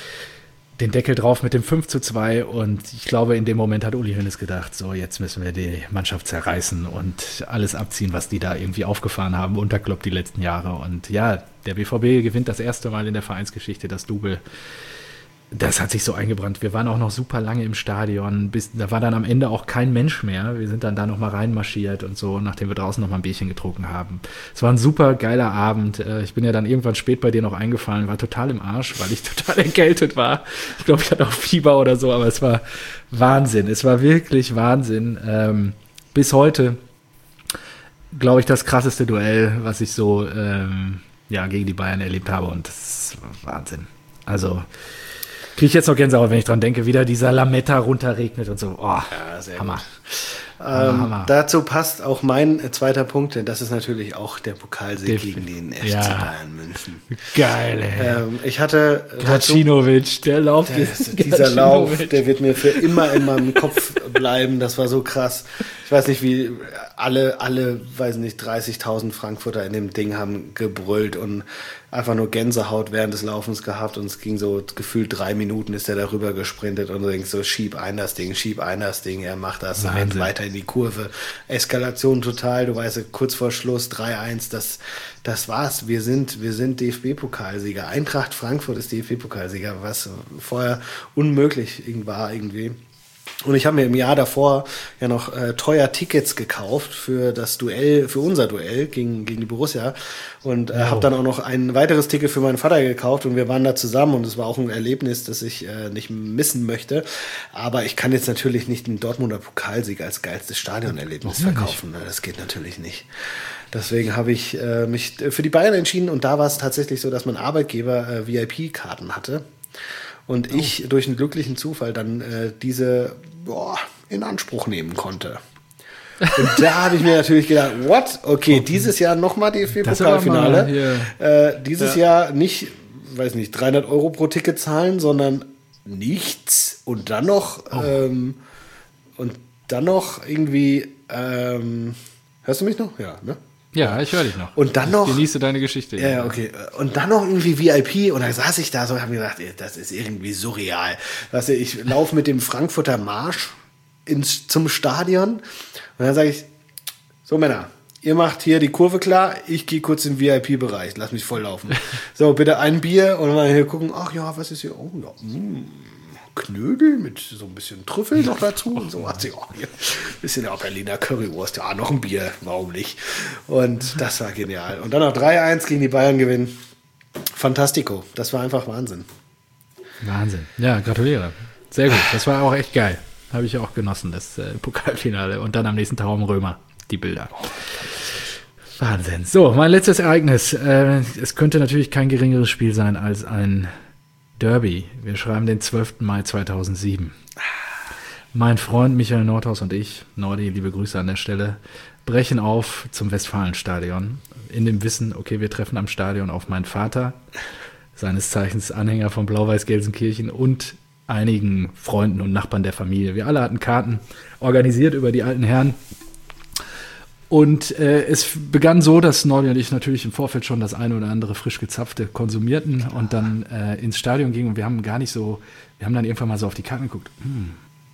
den Deckel drauf mit dem fünf zu zwei. Und ich glaube, in dem Moment hat Uli Hoeneß gedacht, so jetzt müssen wir die Mannschaft zerreißen und alles abziehen, was die da irgendwie aufgefahren haben unter Klopp die letzten Jahre. Und ja, der B V B gewinnt das erste Mal in der Vereinsgeschichte das Double. Das hat sich so eingebrannt. Wir waren auch noch super lange im Stadion. Bis, da war dann am Ende auch kein Mensch mehr. Wir sind dann da nochmal reinmarschiert und so, nachdem wir draußen nochmal ein Bierchen getrunken haben. Es war ein super geiler Abend. Ich bin ja dann irgendwann spät bei dir noch eingefallen, war total im Arsch, weil ich total erkältet war. Ich glaube, ich hatte auch Fieber oder so, aber es war Wahnsinn. Es war wirklich Wahnsinn. Ähm, bis heute, glaube ich, das krasseste Duell, was ich so ähm, ja, gegen die Bayern erlebt habe. Und das ist Wahnsinn. Also Kriege ich jetzt noch Gänsehaut, wenn ich dran denke, wieder dieser Lametta runterregnet und so. Oh, Ja, sehr Hammer. gut. Hammer, Ähm, Hammer. dazu passt auch mein äh, zweiter Punkt, denn das ist natürlich auch der Pokalsieg Def- gegen den F C ja. Bayern München. Geil, ey. Ähm, ich hatte äh, dazu, Gacinovic, der Lauf. der, dieser Lauf, der wird mir für immer in meinem Kopf bleiben. Das war so krass. Ich weiß nicht, wie alle, alle, weiß nicht, dreißigtausend Frankfurter in dem Ding haben gebrüllt und einfach nur Gänsehaut während des Laufens gehabt und es ging so gefühlt drei Minuten ist er darüber gesprintet und du denkst so, schieb ein das Ding, schieb ein das Ding, er macht das, Wahnsinn. rennt weiter in die Kurve. Eskalation total, du weißt, kurz vor Schluss drei eins, das, das war's. Wir sind, wir sind D F B-Pokalsieger. Eintracht Frankfurt ist D F B-Pokalsieger, was vorher unmöglich war irgendwie. Und ich habe mir im Jahr davor ja noch äh, teuer Tickets gekauft für das Duell, für unser Duell gegen, gegen die Borussia und äh, Wow. habe dann auch noch ein weiteres Ticket für meinen Vater gekauft und wir waren da zusammen und es war auch ein Erlebnis, das ich äh, nicht missen möchte. Aber ich kann jetzt natürlich nicht einen Dortmunder Pokalsieg als geilstes Stadionerlebnis Warum verkaufen. Ne? Das geht natürlich nicht. Deswegen habe ich äh, mich für die Bayern entschieden und da war es tatsächlich so, dass mein Arbeitgeber äh, V I P-Karten hatte. Und ich durch einen glücklichen Zufall dann äh, diese boah, in Anspruch nehmen konnte. Und da habe ich mir natürlich gedacht, what? Okay, dieses Jahr nochmal D F Das aber mal B-Pokalfinale. Äh, dieses Jahr nicht, weiß nicht, dreihundert Euro pro Ticket zahlen, sondern nichts. Und dann noch, ähm, und dann noch irgendwie, ähm, hörst du mich noch? Ja, ne? Ja, ich höre dich noch. Und dann noch. Ich genieße deine Geschichte. Ja, ja, okay. Und dann noch irgendwie V I P und dann saß ich da so und habe mir gedacht, ey, das ist irgendwie surreal. Weißt du, ich laufe mit dem Frankfurter Marsch ins, zum Stadion und dann sage ich, so Männer, ihr macht hier die Kurve klar, ich gehe kurz in den V I P-Bereich, lass mich voll laufen. So, bitte ein Bier und mal hier gucken, ach ja, was ist hier? Oh ja, mh. Knödel mit so ein bisschen Trüffel noch dazu und so. Also, ja, hier ein bisschen ja, Berliner Currywurst. Ja, noch ein Bier, warum nicht? Und das war genial. Und dann noch drei eins gegen die Bayern gewinnen. Fantastico. Das war einfach Wahnsinn. Wahnsinn. Ja, gratuliere. Sehr gut. Das war auch echt geil. Habe ich auch genossen, das äh, Pokalfinale. Und dann am nächsten Tag im Römer, die Bilder. Wahnsinn. So, mein letztes Ereignis. Äh, es könnte natürlich kein geringeres Spiel sein als ein Derby. Wir schreiben den zwölften Mai zweitausendsieben. Mein Freund Michael Nordhaus und ich, Nordi, liebe Grüße an der Stelle, brechen auf zum Westfalenstadion. In dem Wissen, okay, wir treffen am Stadion auf meinen Vater, seines Zeichens Anhänger von Blau-Weiß-Gelsenkirchen und einigen Freunden und Nachbarn der Familie. Wir alle hatten Karten organisiert über die alten Herren. Und äh, es begann so, dass Nordi und ich natürlich im Vorfeld schon das eine oder andere frisch gezapfte konsumierten und dann äh, ins Stadion gingen und wir haben gar nicht so, wir haben dann irgendwann mal so auf die Karten geguckt. Hm,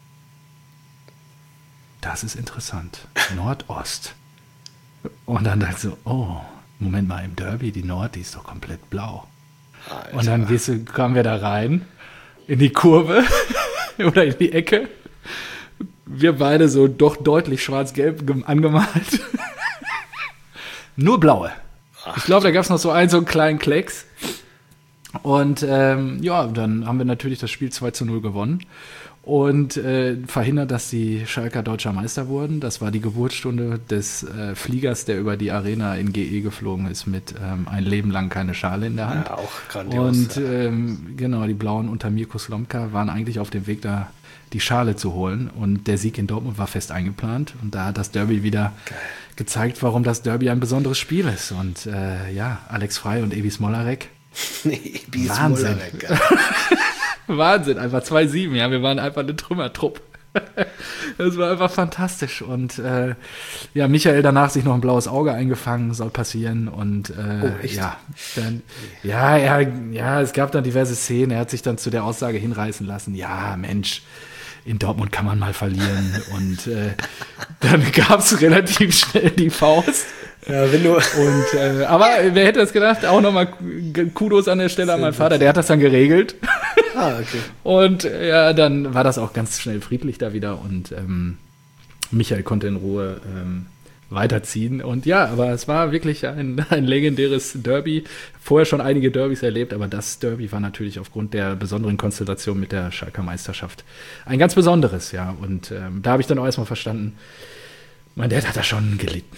das ist interessant. Nordost. Und dann dachte ich so, oh, Moment mal, im Derby, die Nord, die ist doch komplett blau. Alter. Und dann gehst du, kamen wir da rein, in die Kurve oder in die Ecke. Wir beide so doch deutlich schwarz-gelb gem- angemalt. Nur blaue. Ich glaube, da gab es noch so einen, so einen kleinen Klecks. Und ähm, ja, dann haben wir natürlich das Spiel zwei zu null gewonnen und äh, verhindert, dass die Schalker deutscher Meister wurden. Das war die Geburtsstunde des äh, Fliegers, der über die Arena in G E geflogen ist mit ähm, ein Leben lang keine Schale in der Hand. Ja, auch grandios. Und ja. ähm, genau, die Blauen unter Mirko Slomka waren eigentlich auf dem Weg, da die Schale zu holen. Und der Sieg in Dortmund war fest eingeplant. Und da hat das Derby wieder Geil. gezeigt, warum das Derby ein besonderes Spiel ist. Und äh, ja, Alex Frey und Ebi Smolarek. Nee, Bis Wahnsinn. Molarek, ja. Wahnsinn, einfach zwei sieben, ja, wir waren einfach eine Trümmertrupp. Das war einfach fantastisch und äh, ja, Michael danach sich noch ein blaues Auge eingefangen, soll passieren und äh, Oh, echt? ja, dann, ja, ja, ja, es gab dann diverse Szenen, er hat sich dann zu der Aussage hinreißen lassen, ja, Mensch, in Dortmund kann man mal verlieren und äh, dann gab es relativ schnell die Faust. Ja, wenn du Und, äh, aber wer hätte das gedacht? Auch nochmal Kudos an der Stelle an meinen Vater, der hat das dann geregelt. Ah, okay. Und äh, ja, dann war das auch ganz schnell friedlich da wieder und ähm, Michael konnte in Ruhe ähm, weiterziehen. Und ja, aber es war wirklich ein, ein legendäres Derby. Vorher schon einige Derbys erlebt, aber das Derby war natürlich aufgrund der besonderen Konstellation mit der Schalker Meisterschaft ein ganz besonderes, ja. Und ähm, da habe ich dann auch erstmal verstanden, mein Dad hat da schon gelitten.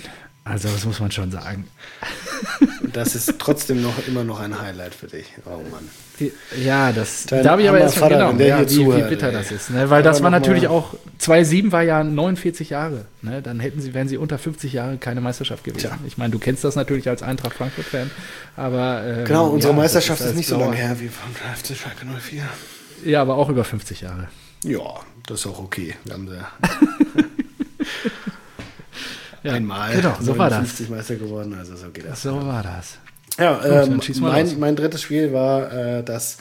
Also das muss man schon sagen. Das ist trotzdem noch immer noch ein Highlight für dich. Oh Mann. Ja, das Dein da habe ich aber armer erst mal Vater, genau, wenn der ja, hier wie, wie zuhört, bitter ey. das ist. Ne? Weil Aber das war noch natürlich mal- auch, zweitausendsieben war ja neunundvierzig Jahre. Ne? Dann hätten sie, wären sie unter fünfzig Jahre keine Meisterschaft gewesen. Tja. Ich meine, du kennst das natürlich als Eintracht Frankfurt-Fan. Aber ähm, Genau, unsere ja, Meisterschaft das ist, als nicht so Blauer- lange her wie von F C Schalke null vier. Ja, aber auch über fünfzig Jahre. Ja, das ist auch okay. Wir haben da Ja, einmal genau, so war das. neunundfünfzig Meister geworden, also so geht das. So war das. Ja, Gut, dann ähm, schieß mal los. mein, mein drittes Spiel war äh, das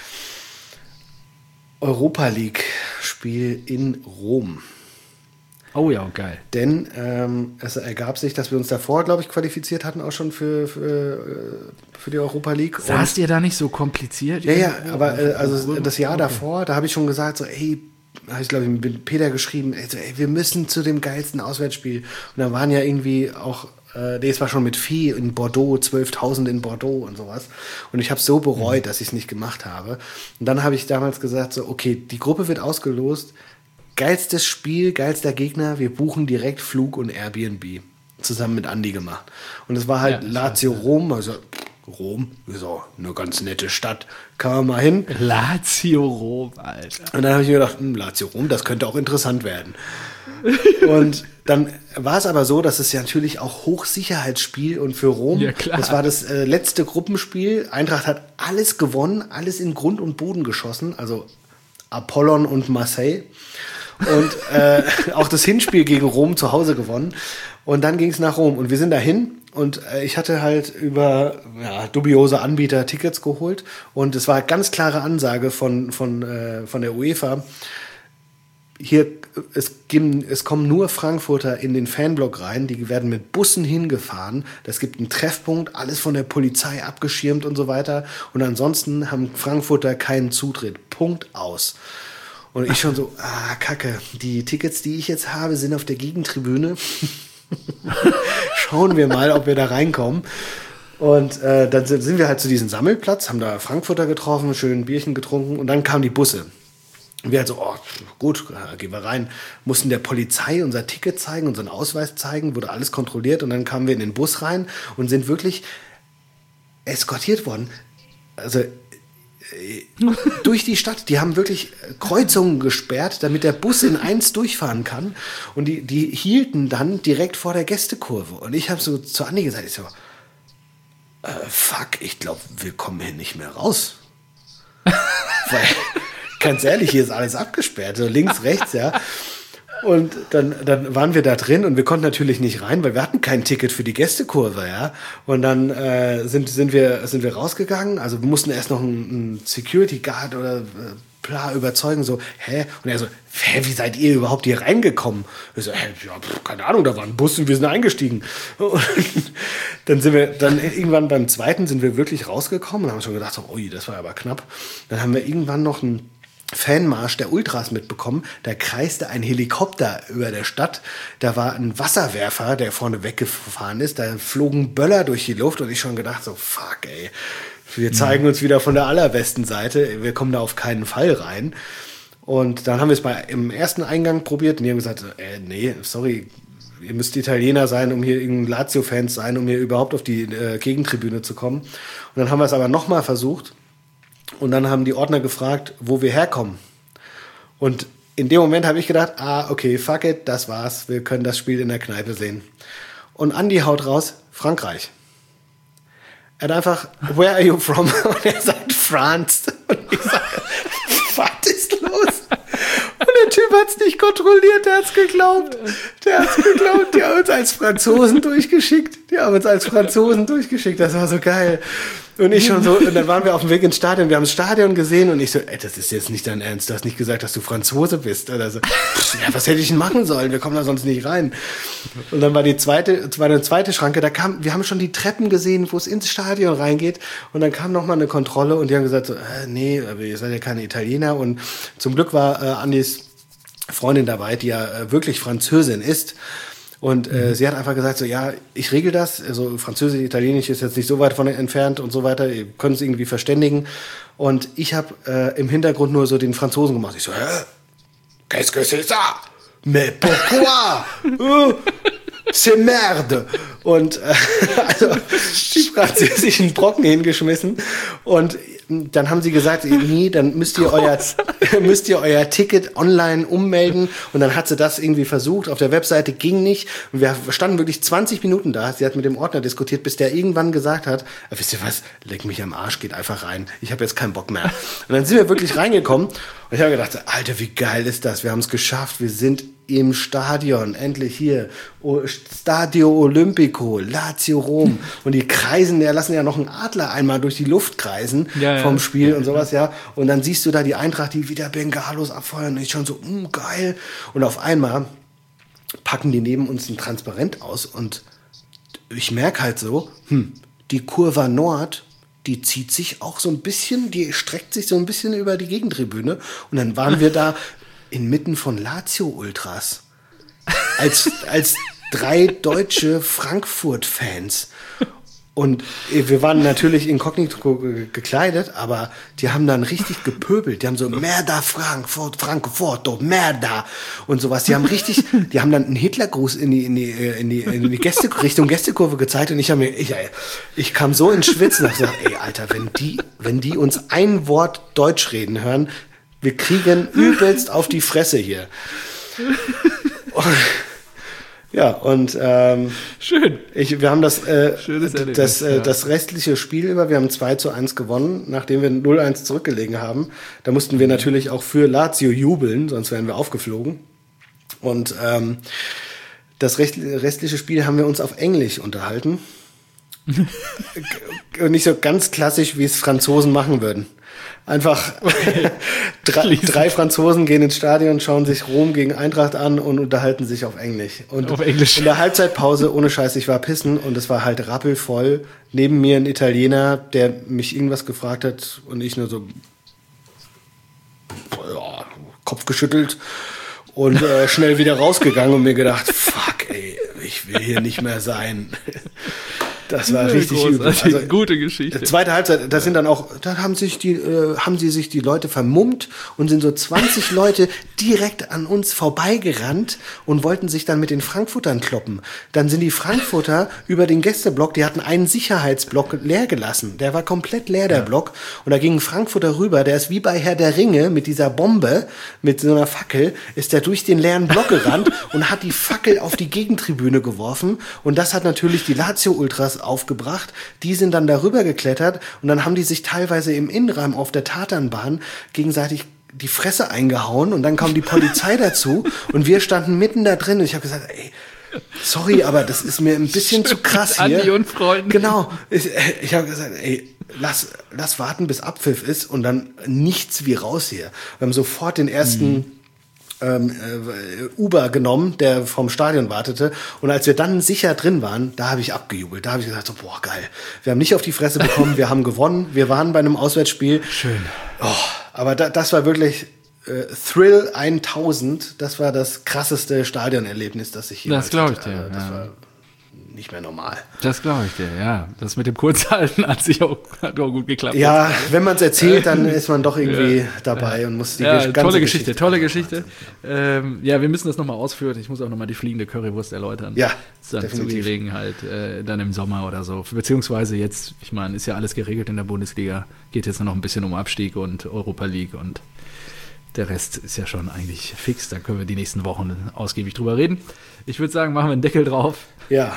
Europa League-Spiel in Rom. Oh ja, geil. Denn ähm, es ergab sich, dass wir uns davor, glaube ich, qualifiziert hatten, auch schon für, für, für die Europa League. Saßt ihr da nicht so kompliziert? Ja, ja, irgendwo? aber äh, also das Jahr Okay. davor, da habe ich schon gesagt, so, ey, habe ich glaube ich mit Peter geschrieben, ey, so, ey, wir müssen zu dem geilsten Auswärtsspiel. Und da waren ja irgendwie auch, äh, nee, es war schon mit Vieh in Bordeaux, zwölftausend in Bordeaux und sowas. Und ich habe so bereut, dass ich es nicht gemacht habe. Und dann habe ich damals gesagt, so, okay, die Gruppe wird ausgelost, geilstes Spiel, geilster Gegner, wir buchen direkt Flug und Airbnb. Zusammen mit Andi gemacht. Und es war halt Ja, das Lazio Rom, also Rom, so eine ganz nette Stadt, kann man mal hin. Lazio Rom, Alter. Und dann habe ich mir gedacht, hm, Lazio Rom, das könnte auch interessant werden. Und dann war es aber so, dass es ja natürlich auch Hochsicherheitsspiel und für Rom, Ja, klar. das war das äh, letzte Gruppenspiel. Eintracht hat alles gewonnen, alles in Grund und Boden geschossen, also Apollon und Marseille. Und äh, auch das Hinspiel gegen Rom zu Hause gewonnen. Und dann ging es nach Rom. Und wir sind dahin. Und äh, ich hatte halt über ja, dubiose Anbieter Tickets geholt. Und es war ganz klare Ansage von, von, äh, von der UEFA. Hier, es, gibt, es kommen nur Frankfurter in den Fanblock rein. Die werden mit Bussen hingefahren. Das gibt einen Treffpunkt, alles von der Polizei abgeschirmt und so weiter. Und ansonsten haben Frankfurter keinen Zutritt. Punkt aus. Und ich schon so, ah, Kacke, die Tickets, die ich jetzt habe, sind auf der Gegentribüne. Schauen wir mal, ob wir da reinkommen. Und äh, dann sind, sind wir halt zu diesem Sammelplatz, haben da Frankfurter getroffen, schön ein Bierchen getrunken und dann kamen die Busse. Und wir halt so, oh, gut, äh, gehen wir rein. Mussten der Polizei unser Ticket zeigen, unseren Ausweis zeigen, wurde alles kontrolliert und dann kamen wir in den Bus rein und sind wirklich eskortiert worden. Also durch die Stadt. Die haben wirklich Kreuzungen gesperrt, damit der Bus in eins durchfahren kann. Und die, die hielten dann direkt vor der Gästekurve. Und ich habe so zu Andi gesagt, ich so, äh, fuck, ich glaube, wir kommen hier nicht mehr raus. Weil, ganz ehrlich, hier ist alles abgesperrt. So links, rechts, ja. Und dann, dann waren wir da drin und wir konnten natürlich nicht rein, weil wir hatten kein Ticket für die Gästekurve, ja. Und dann äh, sind, sind, wir, sind wir rausgegangen. Also wir mussten erst noch einen, einen Security Guard oder äh, bla überzeugen, so, hä? Und er so, hä, wie seid ihr überhaupt hier reingekommen? Ich so, hä, ja, pf, keine Ahnung, da war ein Bus und wir sind eingestiegen. Und dann sind wir, dann irgendwann beim zweiten sind wir wirklich rausgekommen und haben schon gedacht, so, ui, das war aber knapp. Dann haben wir irgendwann noch einen Fanmarsch der Ultras mitbekommen. Da kreiste ein Helikopter über der Stadt. Da war ein Wasserwerfer, der vorne weggefahren ist. Da flogen Böller durch die Luft und ich schon gedacht so, fuck, ey. Wir zeigen uns wieder von der allerbesten Seite. Wir kommen da auf keinen Fall rein. Und dann haben wir es bei im ersten Eingang probiert und die haben gesagt, äh, nee, sorry, ihr müsst Italiener sein, um hier irgendein Lazio-Fans sein, um hier überhaupt auf die äh, Gegentribüne zu kommen. Und dann haben wir es aber nochmal versucht. Und dann haben die Ordner gefragt, wo wir herkommen. Und in dem Moment habe ich gedacht, ah, okay, fuck it, das war's. Wir können das Spiel in der Kneipe sehen. Und Andi haut raus, Frankreich. Er hat einfach, where are you from? Und er sagt, France. Und ich sage, was ist los? Und der Typ hat's nicht kontrolliert, der hat's geglaubt. Der hat's geglaubt, die haben uns als Franzosen durchgeschickt. Die haben uns als Franzosen durchgeschickt, das war so geil. Und ich schon so, und dann waren wir auf dem Weg ins Stadion, wir haben das Stadion gesehen und ich so, ey, das ist jetzt nicht dein Ernst, du hast nicht gesagt, dass du Franzose bist. Oder so, ja, was hätte ich denn machen sollen, wir kommen da sonst nicht rein. Und dann war die zweite, war eine zweite Schranke, da kam, wir haben schon die Treppen gesehen, wo es ins Stadion reingeht und dann kam nochmal eine Kontrolle und die haben gesagt so, äh, nee, aber ihr seid ja keine Italiener und zum Glück war äh, Andis Freundin dabei, die ja äh, wirklich Französin ist. Und äh, mhm. sie hat einfach gesagt, so, ja, ich regel das. Also Französisch, Italienisch ist jetzt nicht so weit von entfernt und so weiter. Ihr könnt es irgendwie verständigen. Und ich habe äh, im Hintergrund nur so den Franzosen gemacht. Ich so, hä? Qu'est-ce que c'est ça? Mais pourquoi? euh, c'est merde. Und äh, also die französischen Brocken hingeschmissen. Und dann haben sie gesagt, nee, dann müsst ihr euer müsst ihr euer Ticket online ummelden. Und dann hat sie das irgendwie versucht. Auf der Webseite ging nicht. Und wir standen wirklich zwanzig Minuten da. Sie hat mit dem Ordner diskutiert, bis der irgendwann gesagt hat, wisst ihr was, leck mich am Arsch, geht einfach rein. Ich habe jetzt keinen Bock mehr. Und dann sind wir wirklich reingekommen. Und ich habe gedacht, Alter, wie geil ist das? Wir haben es geschafft. Wir sind im Stadion, endlich hier. O- Stadio Olimpico, Lazio Rom. Und die kreisen, der lassen ja noch einen Adler einmal durch die Luft kreisen Ja, ja. vom Spiel und sowas, ja. Und dann siehst du da die Eintracht, die wieder Bengalos abfeuern. Und ich schon so, mh, geil. Und auf einmal packen die neben uns ein Transparent aus. Und ich merke halt so, hm, die Kurva Nord, die zieht sich auch so ein bisschen, die streckt sich so ein bisschen über die Gegentribüne. Und dann waren wir da inmitten von Lazio-Ultras. Als, als drei deutsche Frankfurt-Fans. Und wir waren natürlich inkognito ge- gekleidet, aber die haben dann richtig gepöbelt. Die haben so, Merda Frankfurt, Frankfurt, Merda und sowas. Die haben richtig, die haben dann einen Hitlergruß in die, in die, in die, in die Gäste, Richtung Gästekurve gezeigt und ich habe mir, ich, ich kam so ins Schwitzen und gesagt, ey, Alter, wenn die, wenn die uns ein Wort Deutsch reden hören, wir kriegen übelst auf die Fresse hier. Und, ja, und ähm, Schön. ich, wir haben das, äh, Schönes Erlebnis, das, äh, ja. das restliche Spiel über, wir haben zwei zu eins gewonnen, nachdem wir null eins zurückgelegen haben. Da mussten wir natürlich auch für Lazio jubeln, sonst wären wir aufgeflogen. Und ähm, das rest, restliche Spiel haben wir uns auf Englisch unterhalten. Und nicht so ganz klassisch, wie es Franzosen machen würden. Einfach drei, drei Franzosen gehen ins Stadion, schauen sich Rom gegen Eintracht an und unterhalten sich auf Englisch. Und Auf Englisch. in der Halbzeitpause, ohne Scheiß, ich war pissen und es war halt rappelvoll. Neben mir ein Italiener, der mich irgendwas gefragt hat und ich nur so ja, Kopf geschüttelt und äh, schnell wieder rausgegangen und mir gedacht, fuck ey, ich will hier nicht mehr sein. Das war richtig übel. Großartig. Also, Gute Geschichte. zweite Halbzeit, das sind dann auch, da haben sich die, äh, haben sie sich die Leute vermummt und sind so zwanzig Leute direkt an uns vorbeigerannt und wollten sich dann mit den Frankfurtern kloppen. Dann sind die Frankfurter über den Gästeblock, die hatten einen Sicherheitsblock leer gelassen. Der war komplett leer, der ja. Block. Und da ging ein Frankfurter rüber, der ist wie bei Herr der Ringe mit dieser Bombe, mit so einer Fackel, ist der durch den leeren Block gerannt und hat die Fackel auf die Gegentribüne geworfen. Und das hat natürlich die Lazio-Ultras aufgebracht. Die sind dann darüber geklettert und dann haben die sich teilweise im Innenraum auf der Tatanbahn gegenseitig die Fresse eingehauen und dann kam die Polizei dazu und wir standen mitten da drin und ich habe gesagt, ey, sorry, aber das ist mir ein bisschen zu krass hier. Andi und Freunden. Genau. Ich, ich habe gesagt, ey, lass, lass warten, bis Abpfiff ist und dann nichts wie raus hier. Wir haben sofort den ersten mhm. Ähm, äh, Uber genommen, der vom Stadion wartete. Und als wir dann sicher drin waren, da habe ich abgejubelt. Da habe ich gesagt, so, boah, geil. Wir haben nicht auf die Fresse bekommen, wir haben gewonnen. Wir waren bei einem Auswärtsspiel. Schön. Oh, aber da, das war wirklich äh, Thrill tausend. Das war das krasseste Stadionerlebnis, das ich jemals Das glaube ich hatte. dir. Also, das Ja. war nicht mehr normal. Das glaube ich dir, ja. Das mit dem Kurzhalten hat sich auch, hat auch gut geklappt. Ja, wenn man es erzählt, dann ist man doch irgendwie ja. dabei und muss die ja, ganze tolle Geschichte, Geschichte, tolle Geschichte. Ähm, ja, wir müssen das nochmal ausführen. Ich muss auch nochmal die fliegende Currywurst erläutern. Ja, dann zur Gelegenheit, äh, dann im Sommer oder so. Beziehungsweise jetzt, ich meine, ist ja alles geregelt in der Bundesliga. Geht jetzt nur noch ein bisschen um Abstieg und Europa League und der Rest ist ja schon eigentlich fix. Da können wir die nächsten Wochen ausgiebig drüber reden. Ich würde sagen, machen wir einen Deckel drauf. Ja.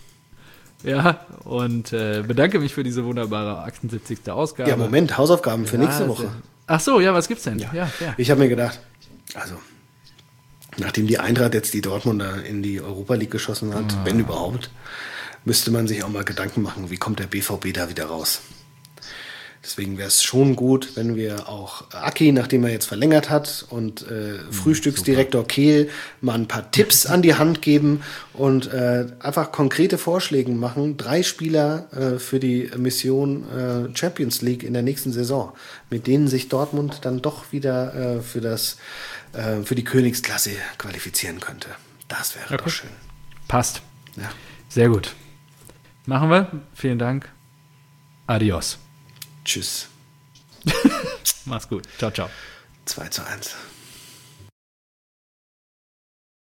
Ja, und äh, bedanke mich für diese wunderbare achtundsiebzigste Ausgabe. Ja, Moment, Hausaufgaben für ja, nächste Woche. Ach so, ja, was gibt's denn? Ja, ja, ja. Ich habe mir gedacht, also, nachdem die Eintracht jetzt die Dortmunder in die Europa League geschossen hat, oh. wenn überhaupt, müsste man sich auch mal Gedanken machen, wie kommt der B V B da wieder raus. Deswegen wäre es schon gut, wenn wir auch Aki, nachdem er jetzt verlängert hat, und äh, Frühstücksdirektor super. Kehl mal ein paar Tipps an die Hand geben und äh, einfach konkrete Vorschläge machen. Drei Spieler äh, für die Mission äh, Champions League in der nächsten Saison, mit denen sich Dortmund dann doch wieder äh, für, das, äh, für die Königsklasse qualifizieren könnte. Das wäre okay. doch schön. Passt. Ja. Sehr gut. Machen wir. Vielen Dank. Adios. Tschüss. Mach's gut. Ciao, ciao. zwei zu eins.